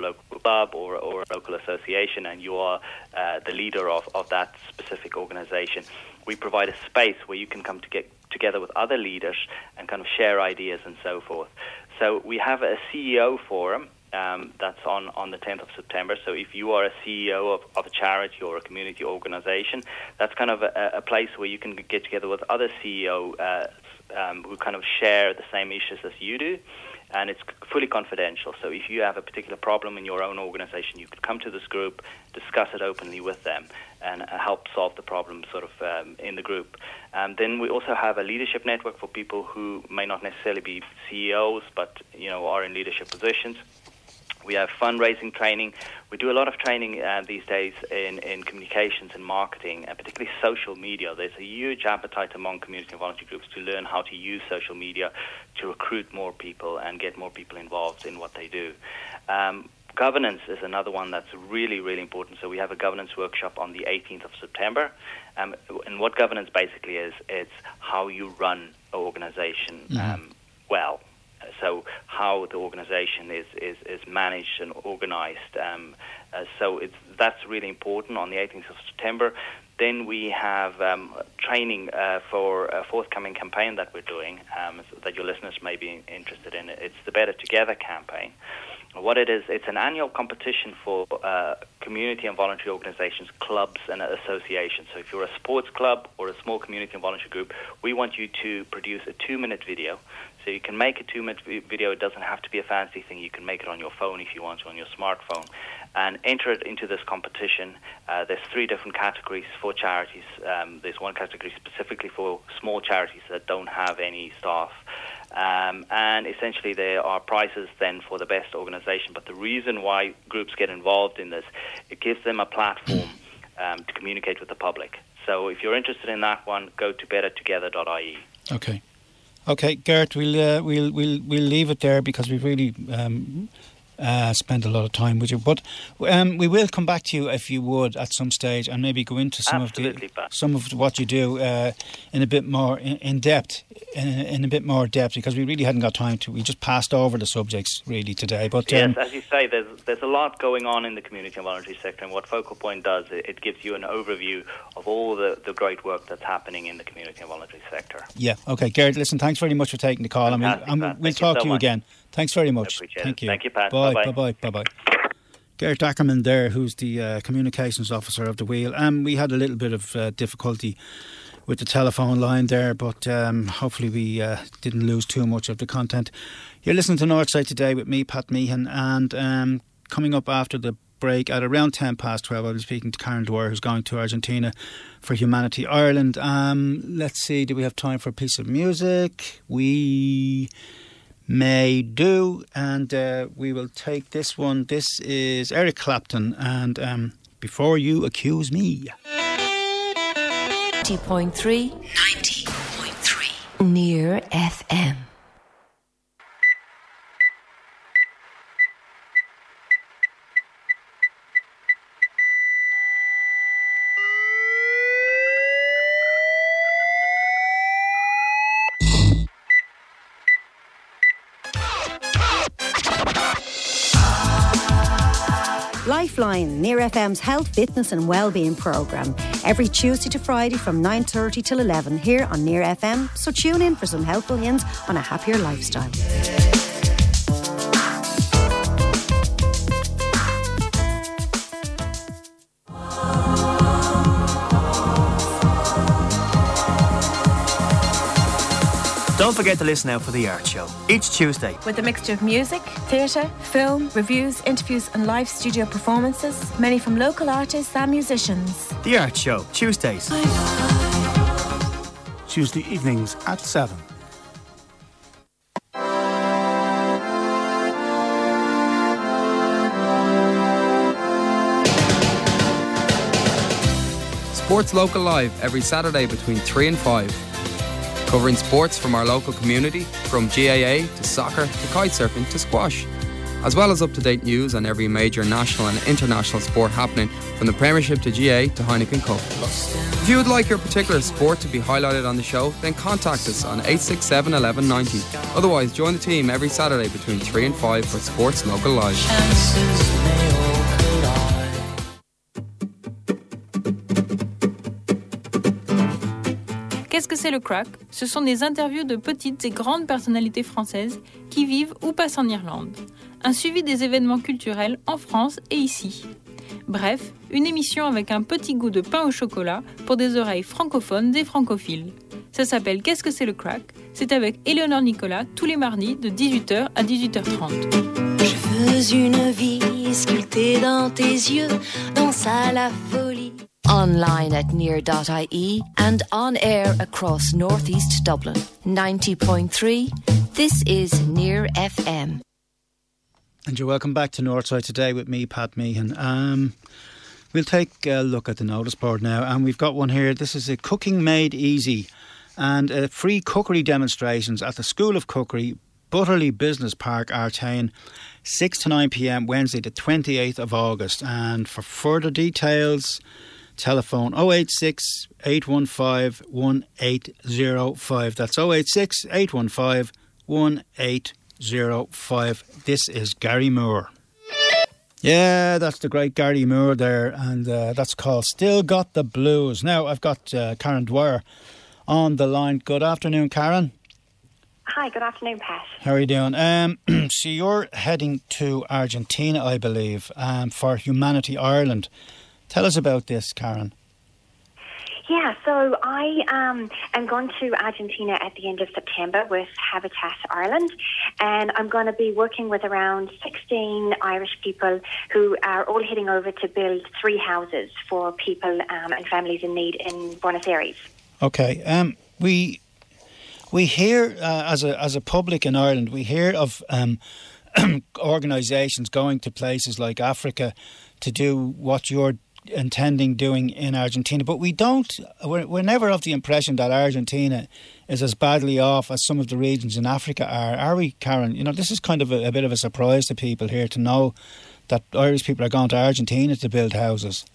club or, or a local association, and you are uh, the leader of, of that specific organisation, we provide a space where you can come to get together with other leaders and kind of share ideas and so forth. So we have a C E O forum um, that's on, on the tenth of September. So if you are a C E O of, of a charity or a community organisation, that's kind of a, a place where you can get together with other C E Os uh, um, who kind of share the same issues as you do. And it's fully confidential. So if you have a particular problem in your own organisation, you could come to this group, discuss it openly with them, and uh, help solve the problem sort of um, in the group. Um, then we also have a leadership network for people who may not necessarily be C E Os, but you know are in leadership positions. We have fundraising training. We do a lot of training uh, these days in, in communications and marketing, and particularly social media. There's a huge appetite among community and voluntary groups to learn how to use social media to recruit more people and get more people involved in what they do. Um, governance is another one that's really, really important. So we have a governance workshop on the eighteenth of September. Um, and what governance basically is, it's how you run an organisation um, mm-hmm. well. So how the organisation is, is, is managed and organised. Um, uh, so it's, that's really important on the eighteenth of September. Then we have um, training uh, for a forthcoming campaign that we're doing um, so that your listeners may be interested in. It's the Better Together campaign. What it is, it's an annual competition for uh, community and voluntary organisations, clubs and associations. So if you're a sports club or a small community and voluntary group, we want you to produce a two-minute video. So you can make a two-minute video. It doesn't have to be a fancy thing. You can make it on your phone if you want to, on your smartphone, and enter it into this competition. Uh, there's three different categories for charities. Um, there's one category specifically for small charities that don't have any staff. Um, and essentially there are prizes then for the best organisation. But the reason why groups get involved in this, it gives them a platform um, to communicate with the public. So if you're interested in that one, go to better together dot I E.
Okay. Okay, Gert, we'll, uh, we'll, we'll, we'll leave it there because we've really um, uh, spent a lot of time with you. But um, we will come back to you if you would at some stage and maybe go into some
Absolutely,
of the
Pat.
some of what you do uh, in a bit more in, in depth, in, in a bit more depth, because we really hadn't got time to. We just passed over the subjects really today. But
yes,
um,
as you say, there's there's a lot going on in the community and voluntary sector, and what Focal Point does, it, it gives you an overview of all the, the great work that's happening in the community and voluntary sector.
Yeah. Okay, Gert. Listen, thanks very much for taking the call, and we'll, and we'll
Thank
talk
you so
to you
much.
again. Thanks very much.
I appreciate
Thank
it.
you.
Thank you, Pat.
Bye.
Bye-bye.
Bye. Bye. Bye. Gert Ackerman there, who's the uh, communications officer of the Wheel. Um, we had a little bit of uh, difficulty with the telephone line there, but um, hopefully we uh, didn't lose too much of the content. You're listening to Northside Today with me, Pat Meehan, and um, coming up after the break at around ten past twelve, I'll be speaking to Karen Dwyer, who's going to Argentina for Humanity Ireland. Um, let's see, do we have time for a piece of music? We may do, and uh, we will take this one. This is Eric Clapton and um, Before You Accuse Me.
ninety point three ninety point three Near F M.
Lifeline, Near F M's health, fitness and wellbeing programme. Every Tuesday to Friday from nine thirty till eleven here on Near F M. So tune in for some helpful hints on a happier lifestyle.
Don't forget to listen out for The Art Show each Tuesday.
With a mixture of music, theatre, film, reviews, interviews and live studio performances, many from local artists and musicians.
The Art Show, Tuesdays.
Tuesday evenings at seven.
Sports Local Live every Saturday between three and five. Covering sports from our local community, from G A A to soccer to kitesurfing to squash. as well as up-to-date news on every major national and international sport happening from the Premiership to G A to Heineken Cup. If you would like your particular sport to be highlighted on the show, then contact us on eight six seven, eleven ninety. Otherwise, join the team every Saturday between three and five for Sports Local Live.
Qu'est-ce que c'est le crack ? Ce sont des interviews de petites et grandes personnalités françaises qui vivent ou passent en Irlande. Un suivi des événements culturels en France et ici. Bref, une émission avec un petit goût de pain au chocolat pour des oreilles francophones et francophiles. Ça s'appelle Qu'est-ce que c'est le crack ? C'est avec Éléonore Nicolas tous les mardis de dix-huit heures à dix-huit heures trente.
Je veux une vie sculptée dans tes yeux, dans ça la folie.
Online at near dot I E and on air across northeast Dublin. ninety point three. This is Near F M.
And you're welcome back to Northside today with me, Pat Meehan. Um, we'll take a look at the notice board now, and we've got one here. This is a Cooking Made Easy and uh, free cookery demonstrations at the School of Cookery, Butterley Business Park, Artane, six to nine p.m. Wednesday the twenty-eighth of August. And for further details, telephone oh eight six, eight one five, one eight oh five. That's oh eight six, eight one five, one eight oh five. This is Gary Moore. Yeah, that's the great Gary Moore there, and uh, that's called Still Got the Blues. Now, I've got uh, Karen Dwyer on the line. Good afternoon, Karen.
Hi, good afternoon, Pat.
How are you doing? Um, so you're heading to Argentina, I believe, um, for Humanity Ireland. Tell us about this, Karen.
Yeah, so I um, am going to Argentina at the end of September with Habitat Ireland, and I'm going to be working with around sixteen Irish people who are all heading over to build three houses for people um, and families in need in Buenos Aires.
Okay, um, we we hear uh, as a as a public in Ireland, we hear of um, organisations going to places like Africa to do what you're intending doing in Argentina, but we don't we're, we're never of the impression that Argentina is as badly off as some of the regions in Africa are, are we, Karen? You know, this is kind of a, a bit of a surprise to people here to know that Irish people are going to Argentina to build houses.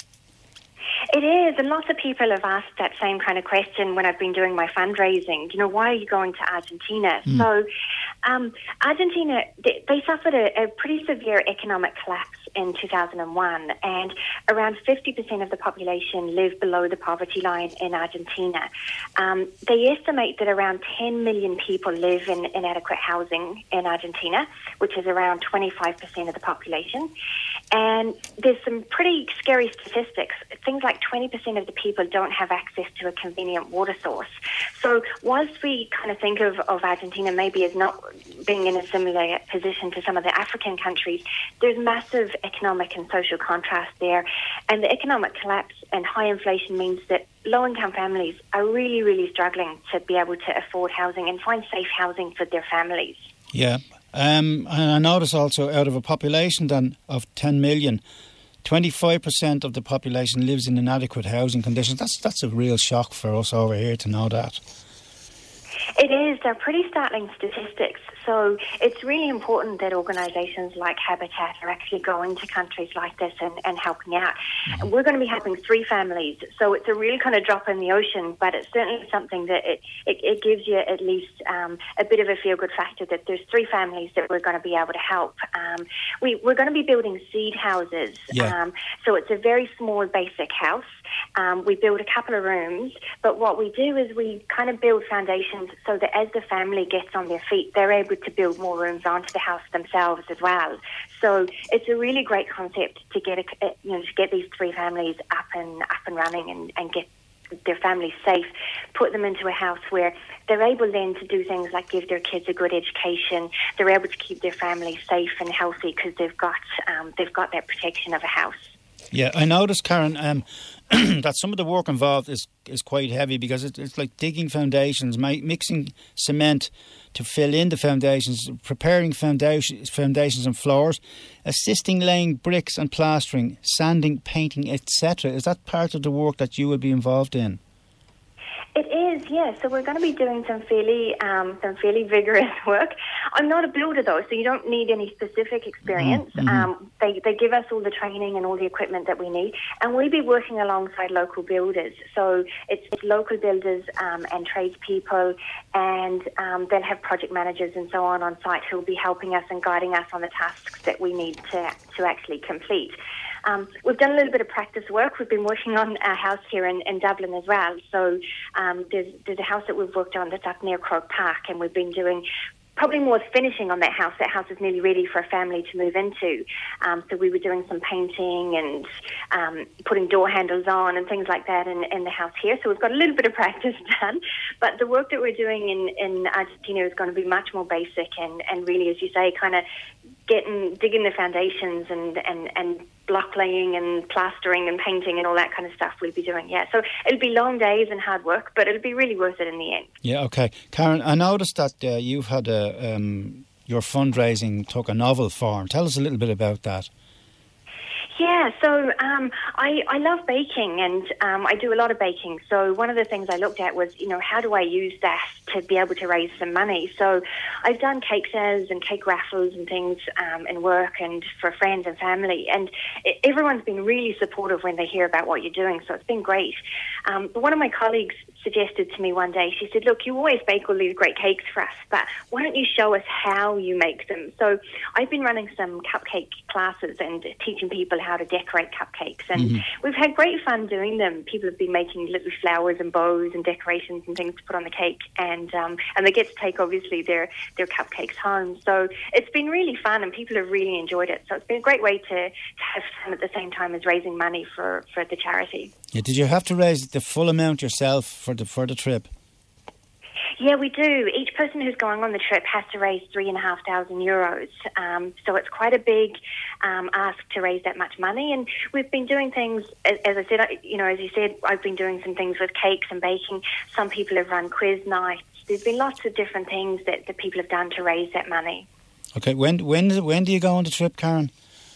It is, and lots of people have asked that same kind of question when I've been doing my fundraising. You know, why are you going to Argentina? Mm. So, um, Argentina, they, they suffered a, a pretty severe economic collapse in two thousand one, and around fifty percent of the population live below the poverty line in Argentina. Um, they estimate that around ten million people live in inadequate housing in Argentina, which is around twenty-five percent of the population. And there's some pretty scary statistics. Things like twenty percent of the people don't have access to a convenient water source. So whilst we kind of think of, of Argentina maybe as not being in a similar position to some of the African countries, there's massive economic and social contrast there. And the economic collapse and high inflation means that low-income families are really, really struggling to be able to afford housing and find safe housing for their families.
Yeah. Um, and I notice also out of a population then of ten million, twenty-five percent of the population lives in inadequate housing conditions. That's that's a real shock for us over here to know that.
It is. They're pretty startling statistics. So it's really important that organisations like Habitat are actually going to countries like this and, and helping out. Mm-hmm. And we're going to be helping three families. So it's a real kind of drop in the ocean, but it's certainly something that it, it, it gives you at least um, a bit of a feel-good factor that there's three families that we're going to be able to help. Um, we, we're going to be building seed houses.
Yeah.
Um, so it's a very small, basic house. Um, we build a couple of rooms, but what we do is we kind of build foundations so that as the family gets on their feet, they're able to build more rooms onto the house themselves as well. So it's a really great concept to get a, you know to get these three families up and up and running and, and get their families safe, put them into a house where they're able then to do things like give their kids a good education. They're able to keep their family safe and healthy because they've got um, they've got that protection of a house.
Yeah, I noticed, Karen, um, that some of the work involved is, is quite heavy because it, it's like digging foundations, mi- mixing cement to fill in the foundations, preparing foundation, foundations and floors, assisting laying bricks and plastering, sanding, painting, et cetera. Is that part of the work that you will be involved in?
It is, yeah. So we're going to be doing some fairly, um, some fairly vigorous work. I'm not a builder though, so you don't need any specific experience.
Mm-hmm.
Um, they they give us all the training and all the equipment that we need, and we'll be working alongside local builders. So it's, it's local builders um, and tradespeople, and um, they'll have project managers and so on on site who will be helping us and guiding us on the tasks that we need to to actually complete. Um, we've done a little bit of practice work. We've been working on our house here in, in Dublin as well. So um, there's, there's a house that we've worked on that's up near Croke Park, and we've been doing probably more finishing on that house. That house is nearly ready for a family to move into. Um, so we were doing some painting and um, putting door handles on and things like that in, in the house here. So we've got a little bit of practice done. But the work that we're doing in, in Argentina is going to be much more basic and, and really, as you say, kind of getting digging the foundations and, and, and block laying and plastering and painting and all that kind of stuff we'll be doing, yeah. So it'll be long days and hard work, but it'll be really worth it in the end.
Yeah, okay. Karen, I noticed that uh, you've had a, um, your fundraising took a novel form. Tell us a little bit about that.
Yeah, so um, I, I love baking and um, I do a lot of baking. So one of the things I looked at was, you know, how do I use that to be able to raise some money? So I've done cake sales and cake raffles and things um, in work and for friends and family. And it, everyone's been really supportive when they hear about what you're doing. So it's been great. Um, but one of my colleagues suggested to me one day, she said, look, you always bake all these great cakes for us, but why don't you show us how you make them? So I've been running some cupcake classes and teaching people how to decorate cupcakes, and mm-hmm. we've had great fun doing them. People have been making little flowers and bows and decorations and things to put on the cake, and um, and they get to take obviously their, their cupcakes home. So it's been really fun and people have really enjoyed it. So it's been a great way to, to have fun at the same time as raising money for, for the charity.
Yeah, did you have to raise the full amount yourself for the for the trip?
Yeah, we do. Each person who's going on the trip has to raise three and a half thousand euros. Um, so it's quite a big um, ask to raise that much money. And we've been doing things, as, as I said, you know, as you said, I've been doing some things with cakes and baking. Some people have run quiz nights. There's been lots of different things that, that people have done to raise that money.
Okay, when when when do you go on the trip, Karen?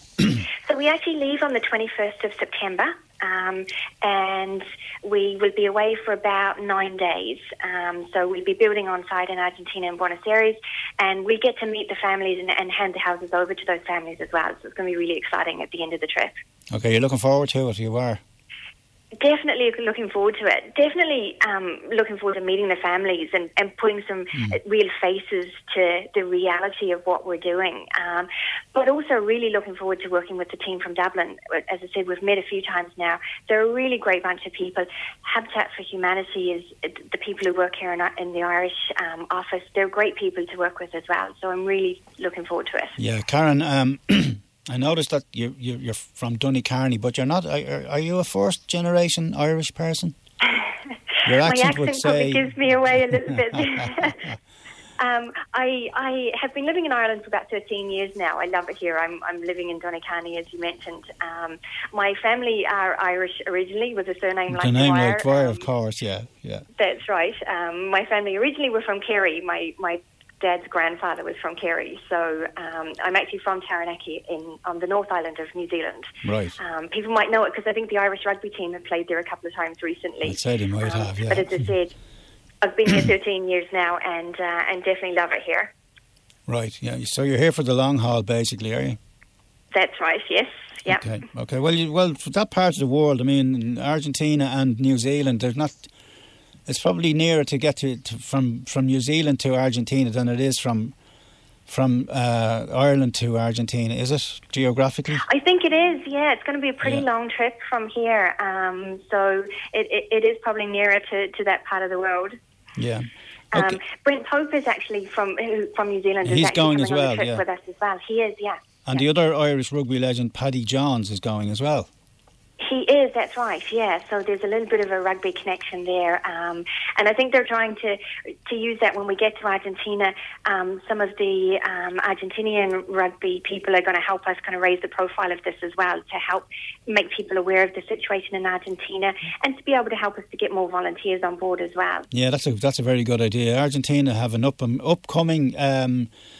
So we actually leave on the twenty-first of September. Um, and we will be away for about nine days. Um, so we'll be building on site in Argentina and Buenos Aires, and we get to meet the families and, and hand the houses over to those families as well. So it's going to be really exciting at the end of the trip.
Okay, you're looking forward to it, you are?
Definitely looking forward to it. Definitely um, looking forward to meeting the families and, and putting some mm. real faces to the reality of what we're doing. Um, but also really looking forward to working with the team from Dublin. As I said, we've met a few times now. They're a really great bunch of people. Habitat for Humanity is the people who work here in, in the Irish um, office. They're great people to work with as well. So I'm really looking forward to it.
Yeah, Karen, um, I noticed that you, you, you're from Donnycarney, but you're not. Are, are you a first generation Irish person? Your accent,
My accent
would say
probably gives me away a little bit. um, I I have been living in Ireland for about thirteen years now. I love it here. I'm I'm living in Donnycarney, as you mentioned. Um, my family are Irish originally, with a surname like
the name
Dwyer.
like Dwyer,
um,
of course. Yeah, yeah.
That's right. Um, my family originally were from Kerry. My my dad's grandfather was from Kerry, so um, I'm actually from Taranaki in on the North Island of New Zealand.
Right.
Um, people might know it because I think the Irish rugby team have played there a couple of times recently.
I'd say they might
um,
have, yeah.
But as I said, I've been here thirteen years now, and uh, and definitely love it here.
Right. Yeah. So you're here for the long haul, basically, are you?
That's right. Yes. Yeah.
Okay. Okay. Well, you, well, for that part of the world, I mean, Argentina and New Zealand, there's not. It's probably nearer to get to, to from from New Zealand to Argentina than it is from from uh, Ireland to Argentina. Is it geographically?
I think it is. Yeah, it's going to be a pretty
Yeah.
long trip from here. Um, so it, it, it is probably nearer to, to that part of the world.
Yeah.
Um,
Okay.
Brent Pope is actually from who- from New Zealand.
He's
is actually
going
coming
as
on
well,
the trip
yeah.
with us as well. He is. Yeah.
And the other Irish rugby legend, Paddy Johns, is going as well.
He is, that's right, yeah. So there's a little bit of a rugby connection there. Um, and I think they're trying to to use that when we get to Argentina. Um, some of the um, Argentinian rugby people are going to help us kind of raise the profile of this as well, to help make people aware of the situation in Argentina and to be able to help us to get more volunteers on board as well.
Yeah, that's a that's a very good idea. Argentina have an up um, upcoming um,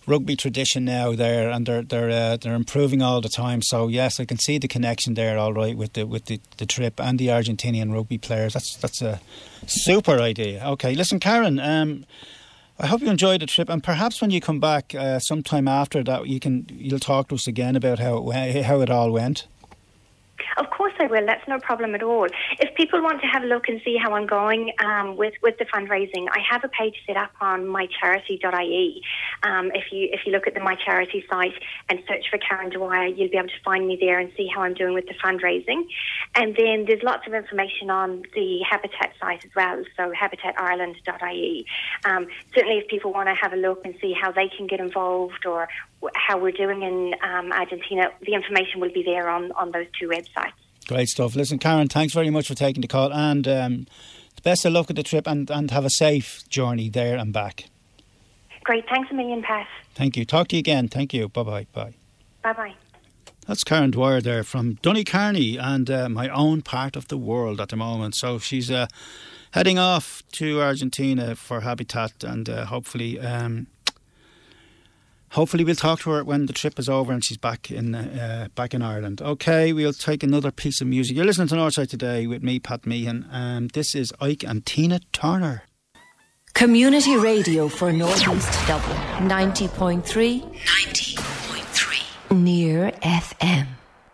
rugby tradition now there, and they're they're uh, they're improving all the time. So yes, I can see the connection there, all right, with the with the, the trip and the Argentinian rugby players. That's that's a super idea. Okay, listen, Karen. Um, I hope you enjoyed the trip, and perhaps when you come back uh, sometime after that, you can you'll talk to us again about how it, how it all went.
Of course I will. That's no problem at all. If people want to have a look and see how I'm going um, with with the fundraising, I have a page set up on my charity dot I E. Um, if you if you look at the My Charity site and search for Karen Dwyer, you'll be able to find me there and see how I'm doing with the fundraising. And then there's lots of information on the Habitat site as well, so habitat ireland dot I E. Um, certainly, if people want to have a look and see how they can get involved or how we're doing in um, Argentina, the information will be there on, on those two websites.
Great stuff. Listen, Karen, thanks very much for taking the call, and um, best of luck at the trip, and, and have a safe journey there and back.
Great. Thanks a million, Pat.
Thank you. Talk to you again. Thank you. Bye-bye. Bye.
Bye-bye.
That's Karen Dwyer there from Donnycarney and uh, my own part of the world at the moment. So she's uh, heading off to Argentina for Habitat, and uh, hopefully... Um, Hopefully we'll talk to her when the trip is over and she's back in uh, back in Ireland. OK, we'll take another piece of music. You're listening to Northside Today with me, Pat Meehan, and this is Ike and Tina Turner.
Community radio for North East Dublin, ninety point three. ninety point three. Near F M.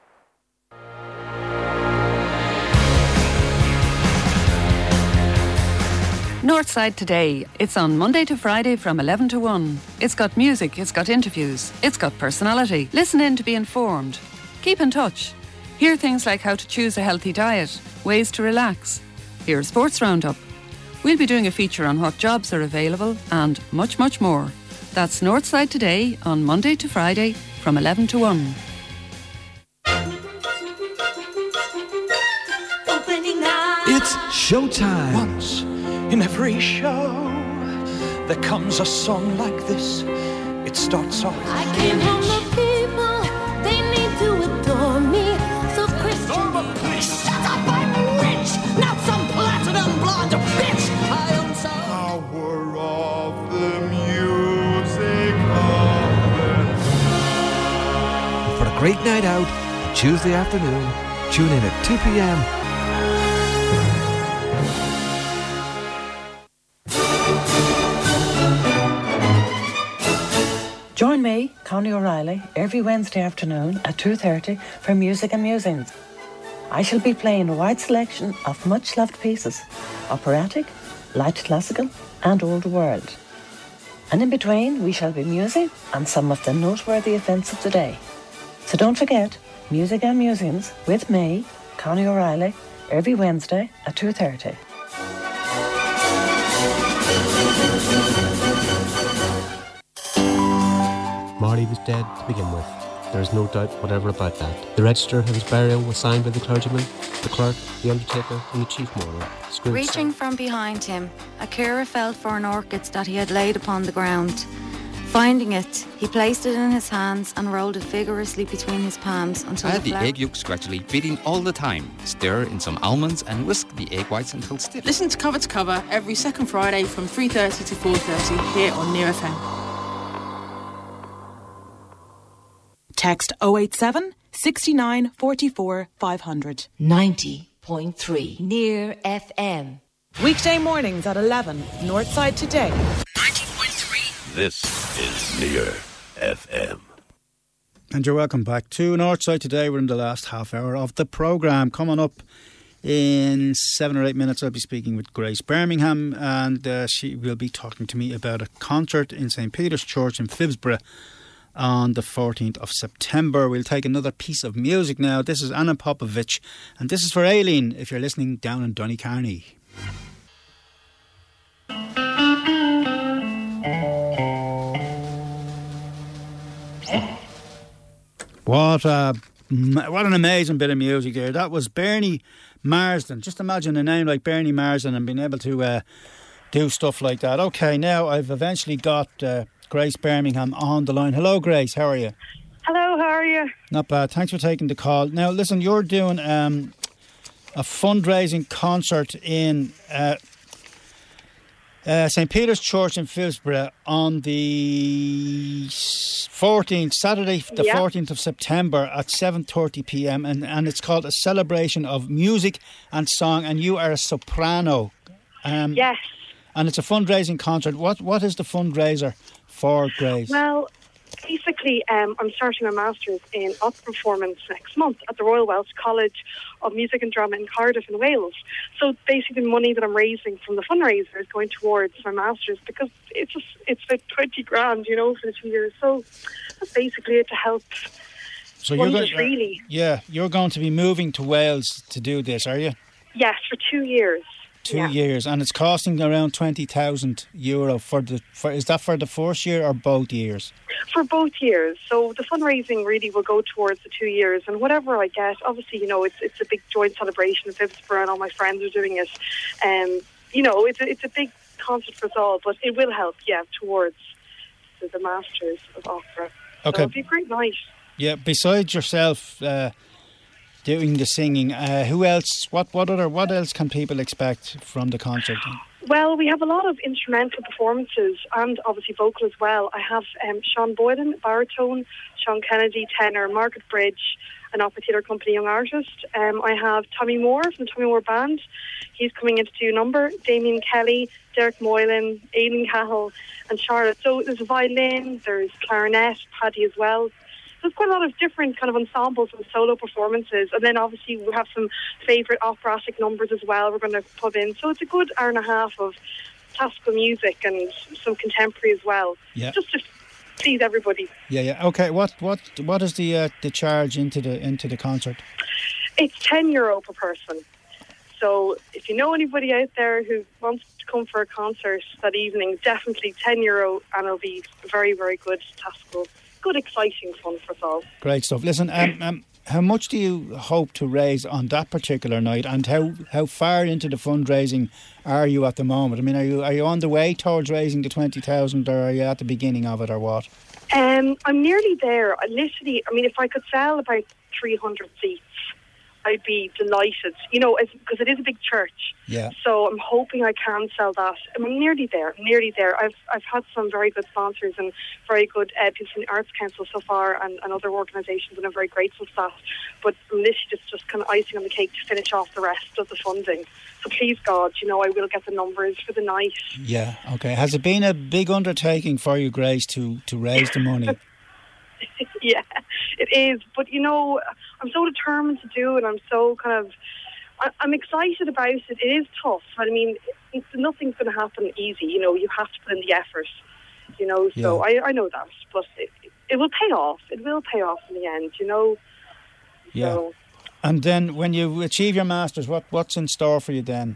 Northside Today. It's on Monday to Friday from eleven to one. It's got music, it's got interviews, it's got personality. Listen in to be informed. Keep in touch. Hear things like how to choose a healthy diet, ways to relax. Hear a sports roundup. We'll be doing a feature on what jobs are available and much, much more. That's Northside Today on Monday to Friday from eleven to one.
It's showtime. Once in every show, there comes a song like this. It starts off.
I came from the people, they need to adore me. So Christian, shut up, I'm rich, not some platinum blonde bitch. I am so
power of the music of it.
For a great night out, Tuesday afternoon, tune in at two p.m.
Join me, Connie O'Reilly, every Wednesday afternoon at two thirty for Music and Musings. I shall be playing a wide selection of much-loved pieces, operatic, light classical and old world. And in between, we shall be musing on some of the noteworthy events of the day. So don't forget, Music and Musings with me, Connie O'Reilly, every Wednesday at two thirty.
Marty was dead to begin with. There is no doubt whatever about that. The register of his burial was signed by the clergyman, the clerk, the undertaker and the chief mourner. Scrooge
Reaching from behind him, Akira felt for an orchid that he had laid upon the ground. Finding it, he placed it in his hands and rolled it vigorously between his palms until
Add
the
the
flower...
egg yolks gradually, beating all the time. Stir in some almonds and whisk the egg whites until stiff.
Listen to Cover to Cover every second Friday from three thirty to four thirty here on Near F M.
Text oh eight seven, sixty-nine, forty-four, five hundred.
ninety point three. Near F M.
Weekday mornings at eleven, Northside Today.
ninety point three.
This is Near F M.
And you're welcome back to Northside Today. We're in the last half hour of the programme. Coming up in seven or eight minutes, I'll be speaking with Grace Birmingham, and uh, she will be talking to me about a concert in Saint Peter's Church in Phibsborough on the fourteenth of September. We'll take another piece of music now. This is Anna Popovich, and this is for Aileen if you're listening down in Donnycarney. What a, what an amazing bit of music there. That was Bernie Marsden. Just imagine a name like Bernie Marsden and being able to uh, do stuff like that. Okay, now I've eventually got Uh, Grace Birmingham on the line. Hello, Grace. How are you?
Hello, how are you?
Not bad. Thanks for taking the call. Now, listen, you're doing um, a fundraising concert in uh, uh, Saint Peter's Church in Phibsborough on the fourteenth, Saturday, the
Yeah.
fourteenth of September at seven thirty p.m. and and it's called A Celebration of Music and Song. And you are a soprano. Um,
Yes.
And it's a fundraising concert. What what is the fundraiser for, Grace?
Well, basically, um, I'm starting my master's in opera performance next month at the Royal Welsh College of Music and Drama in Cardiff in Wales. So basically, the money that I'm raising from the fundraiser is going towards my master's, because it's just, it's like twenty grand, you know, for the two years. So that's basically it, to help.
So
wonders,
going,
really.
Yeah, you're going to be moving to Wales to do this, are you?
Yes, for two years.
Two
Yeah.
years, and it's costing around twenty thousand euro for the. For, is that for the first year or both years?
For both years. So the fundraising really will go towards the two years, and whatever I get, obviously, you know, it's it's a big joint celebration in Phibsborough, and all my friends are doing it. Um, you know, it's a, it's a big concert for us all, but it will help, yeah, towards the, the Masters of Opera. So
Okay.
it'll be a great night.
Yeah. Besides yourself uh, doing the singing, uh, who else? What what other? What else can people expect from the concert?
Well, we have a lot of instrumental performances and obviously vocal as well. I have um, Sean Boylan, baritone, Sean Kennedy, tenor, Margaret Bridge, an opera theatre company young artist. Um, I have Tommy Moore from the Tommy Moore Band. He's coming in to do a number. Damien Kelly, Derek Moylan, Aileen Cahill and Charlotte. So there's a violin, there's clarinet, Paddy as well. There's quite a lot of different kind of ensembles and solo performances, and then obviously we have some favourite operatic numbers as well we're going to put in. So it's a good hour and a half of classical music and some contemporary as well,
Yeah.
just to please everybody.
Yeah, yeah. Okay. What what what is the uh, the charge into the into the concert?
It's ten euro per person. So if you know anybody out there who wants to come for a concert that evening, definitely ten euro, and it'll be very, very good classical. Good, exciting fun for us all.
Great stuff. Listen, um, um, how much do you hope to raise on that particular night, and how, how far into the fundraising are you at the moment? I mean, are you are you on the way towards raising the twenty thousand, or are you at the beginning of it, or what?
Um, I'm nearly there. I literally, I mean, if I could sell about three hundred seats, I'd be delighted. You know, because it is a big church.
Yeah.
So I'm hoping I can sell that. I'm nearly there, nearly there. I've I've had some very good sponsors and very good uh, people from the Arts Council so far, and, and other organisations, and I'm very grateful for that. But I'm literally just, just kind of icing on the cake to finish off the rest of the funding. So please God, you know, I will get the numbers for the night.
Yeah. Okay. Has it been a big undertaking for you, Grace, to, to raise the money?
Yeah, it is. But, you know, I'm so determined to do it. I'm so kind of, I, I'm excited about it. It is tough. I mean, it's, nothing's going to happen easy. You know, you have to put in the effort, you know, so
Yeah.
I, I know that. But it, it will pay off. It will pay off in the end, you know.
Yeah.
So,
And then when you achieve your masters, what what's in store for you then?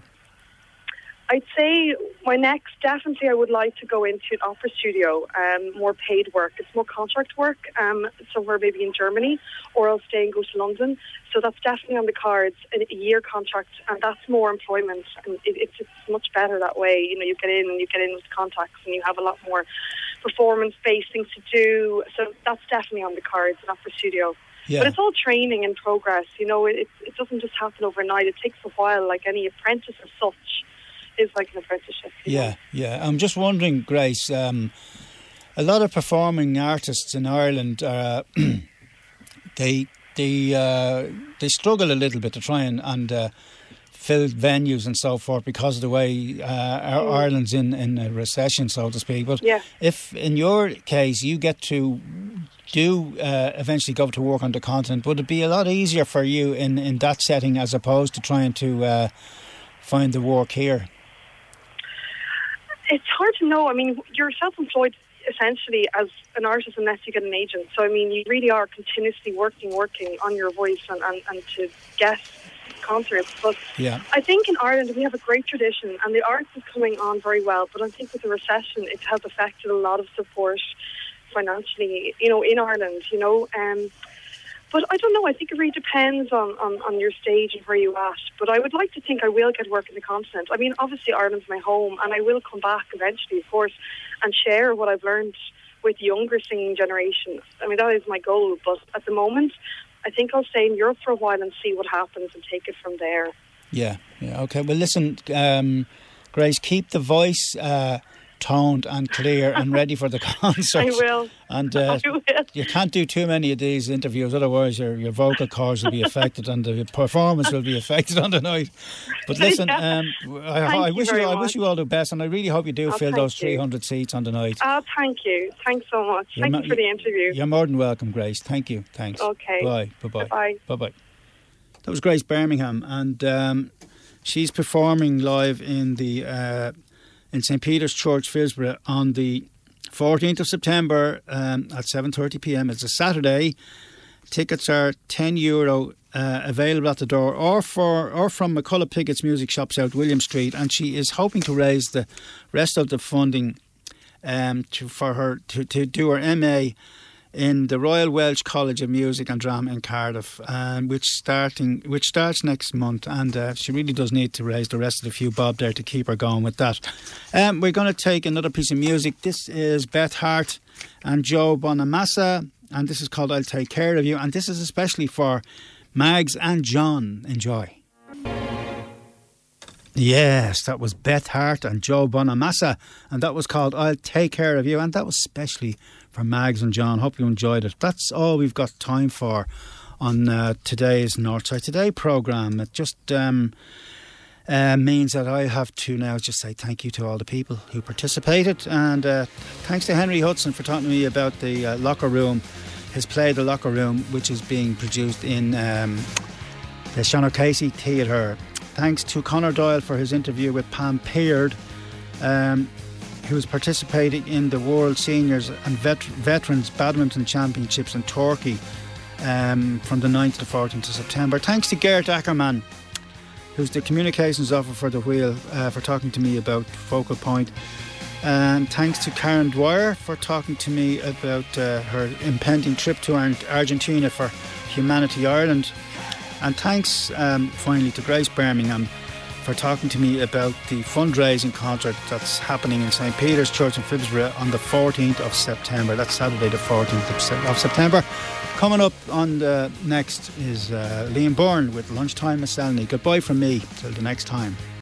I'd say my next, definitely I would like to go into an opera studio, um, more paid work. It's more contract work, um, somewhere maybe in Germany, or I'll stay and go to London. So that's definitely on the cards, a, a year contract, and that's more employment. And it, it's, it's much better that way. You know, you get in and you get in with contacts, and you have a lot more performance-based things to do. So that's definitely on the cards, an opera studio.
Yeah.
But it's all training and progress. You know, it, it doesn't just happen overnight. It takes a while, like any apprentice as such. Is like an apprenticeship.
Yeah, yeah. I'm just wondering, Grace, um, a lot of performing artists in Ireland, uh, they they uh, they struggle a little bit to try and, and uh, fill venues and so forth because of the way uh, our
Mm.
Ireland's in, in a recession, so to speak. But
Yeah.
if in your case you get to do uh, eventually go to work on the continent, would it be a lot easier for you in, in that setting as opposed to trying to uh, find the work here?
It's hard to know. I mean, you're self-employed essentially as an artist unless you get an agent. So, I mean, you really are continuously working, working on your voice and, and, and to get concerts. But
Yeah.
I think in Ireland we have a great tradition and the arts is coming on very well. But I think with the recession it has affected a lot of support financially, you know, in Ireland, you know. Um, But I don't know, I think it really depends on, on, on your stage and where you're at. But I would like to think I will get work in the continent. I mean, obviously Ireland's my home and I will come back eventually, of course, and share what I've learned with the younger singing generation. I mean, that is my goal. But at the moment, I think I'll stay in Europe for a while and see what happens and take it from there.
Yeah, yeah, okay. Well, listen, um, Grace, keep the voice uh, toned and clear and ready for the concert.
I will.
And uh,
I will.
you can't do too many of these interviews, otherwise your, your vocal cords will be affected and the performance will be affected on the night. But listen,
Yeah.
um, I,
Thank
I
you
wish you,
very
I
much.
wish you all the best, and I really hope you do
Oh,
fill
thank
those
you.
three hundred seats on the night.
Oh, thank you. Thanks so much.
You're
Thank
ma-
you for the interview.
You're more than welcome, Grace. Thank you. Thanks.
Okay.
Bye. Bye-bye.
Bye.
Bye-bye. That was Grace Birmingham, and um, she's performing live in the uh, in Saint Peter's Church, Philsborough, on the fourteenth of September um, at seven thirty p m. It's a Saturday. Tickets are ten euro, uh, available at the door, or for or from McCullough Piggott's Music Shop, South William Street. And she is hoping to raise the rest of the funding um, to for her to, to do her M A in the Royal Welsh College of Music and Drama in Cardiff, um, which starting which starts next month, and uh, she really does need to raise the rest of the few bob there to keep her going with that. Um, we're going to take another piece of music. This is Beth Hart and Joe Bonamassa, and this is called I'll Take Care of You, and this is especially for Mags and John. Enjoy. Yes, that was Beth Hart and Joe Bonamassa, and that was called I'll Take Care of You, and that was especially for Mags and John. Hope you enjoyed it. That's all we've got time for on uh, today's Northside Today programme. It just um, uh, means that I have to now just say thank you to all the people who participated, and uh, thanks to Henry Hudson for talking to me about the uh, Locker Room, his play The Locker Room, which is being produced in um, the Sean O'Casey Theatre. Thanks to Conor Doyle for his interview with Pam Peard, um, who is participating in the World Seniors and Vet- Veterans Badminton Championships in Turkey um, from the ninth to fourteenth of September. Thanks to Gert Ackerman, who's the communications officer for the Wheel, uh, for talking to me about Focal Point. And thanks to Karen Dwyer for talking to me about uh, her impending trip to Ar- Argentina for Humanity Ireland. And thanks um, finally to Grace Birmingham for talking to me about the fundraising concert that's happening in Saint Peter's Church in Phibsborough on the fourteenth of September. That's Saturday the fourteenth of, se- of September. Coming up on the next is uh, Liam Byrne with Lunchtime Miscellany. Goodbye from me till the next time.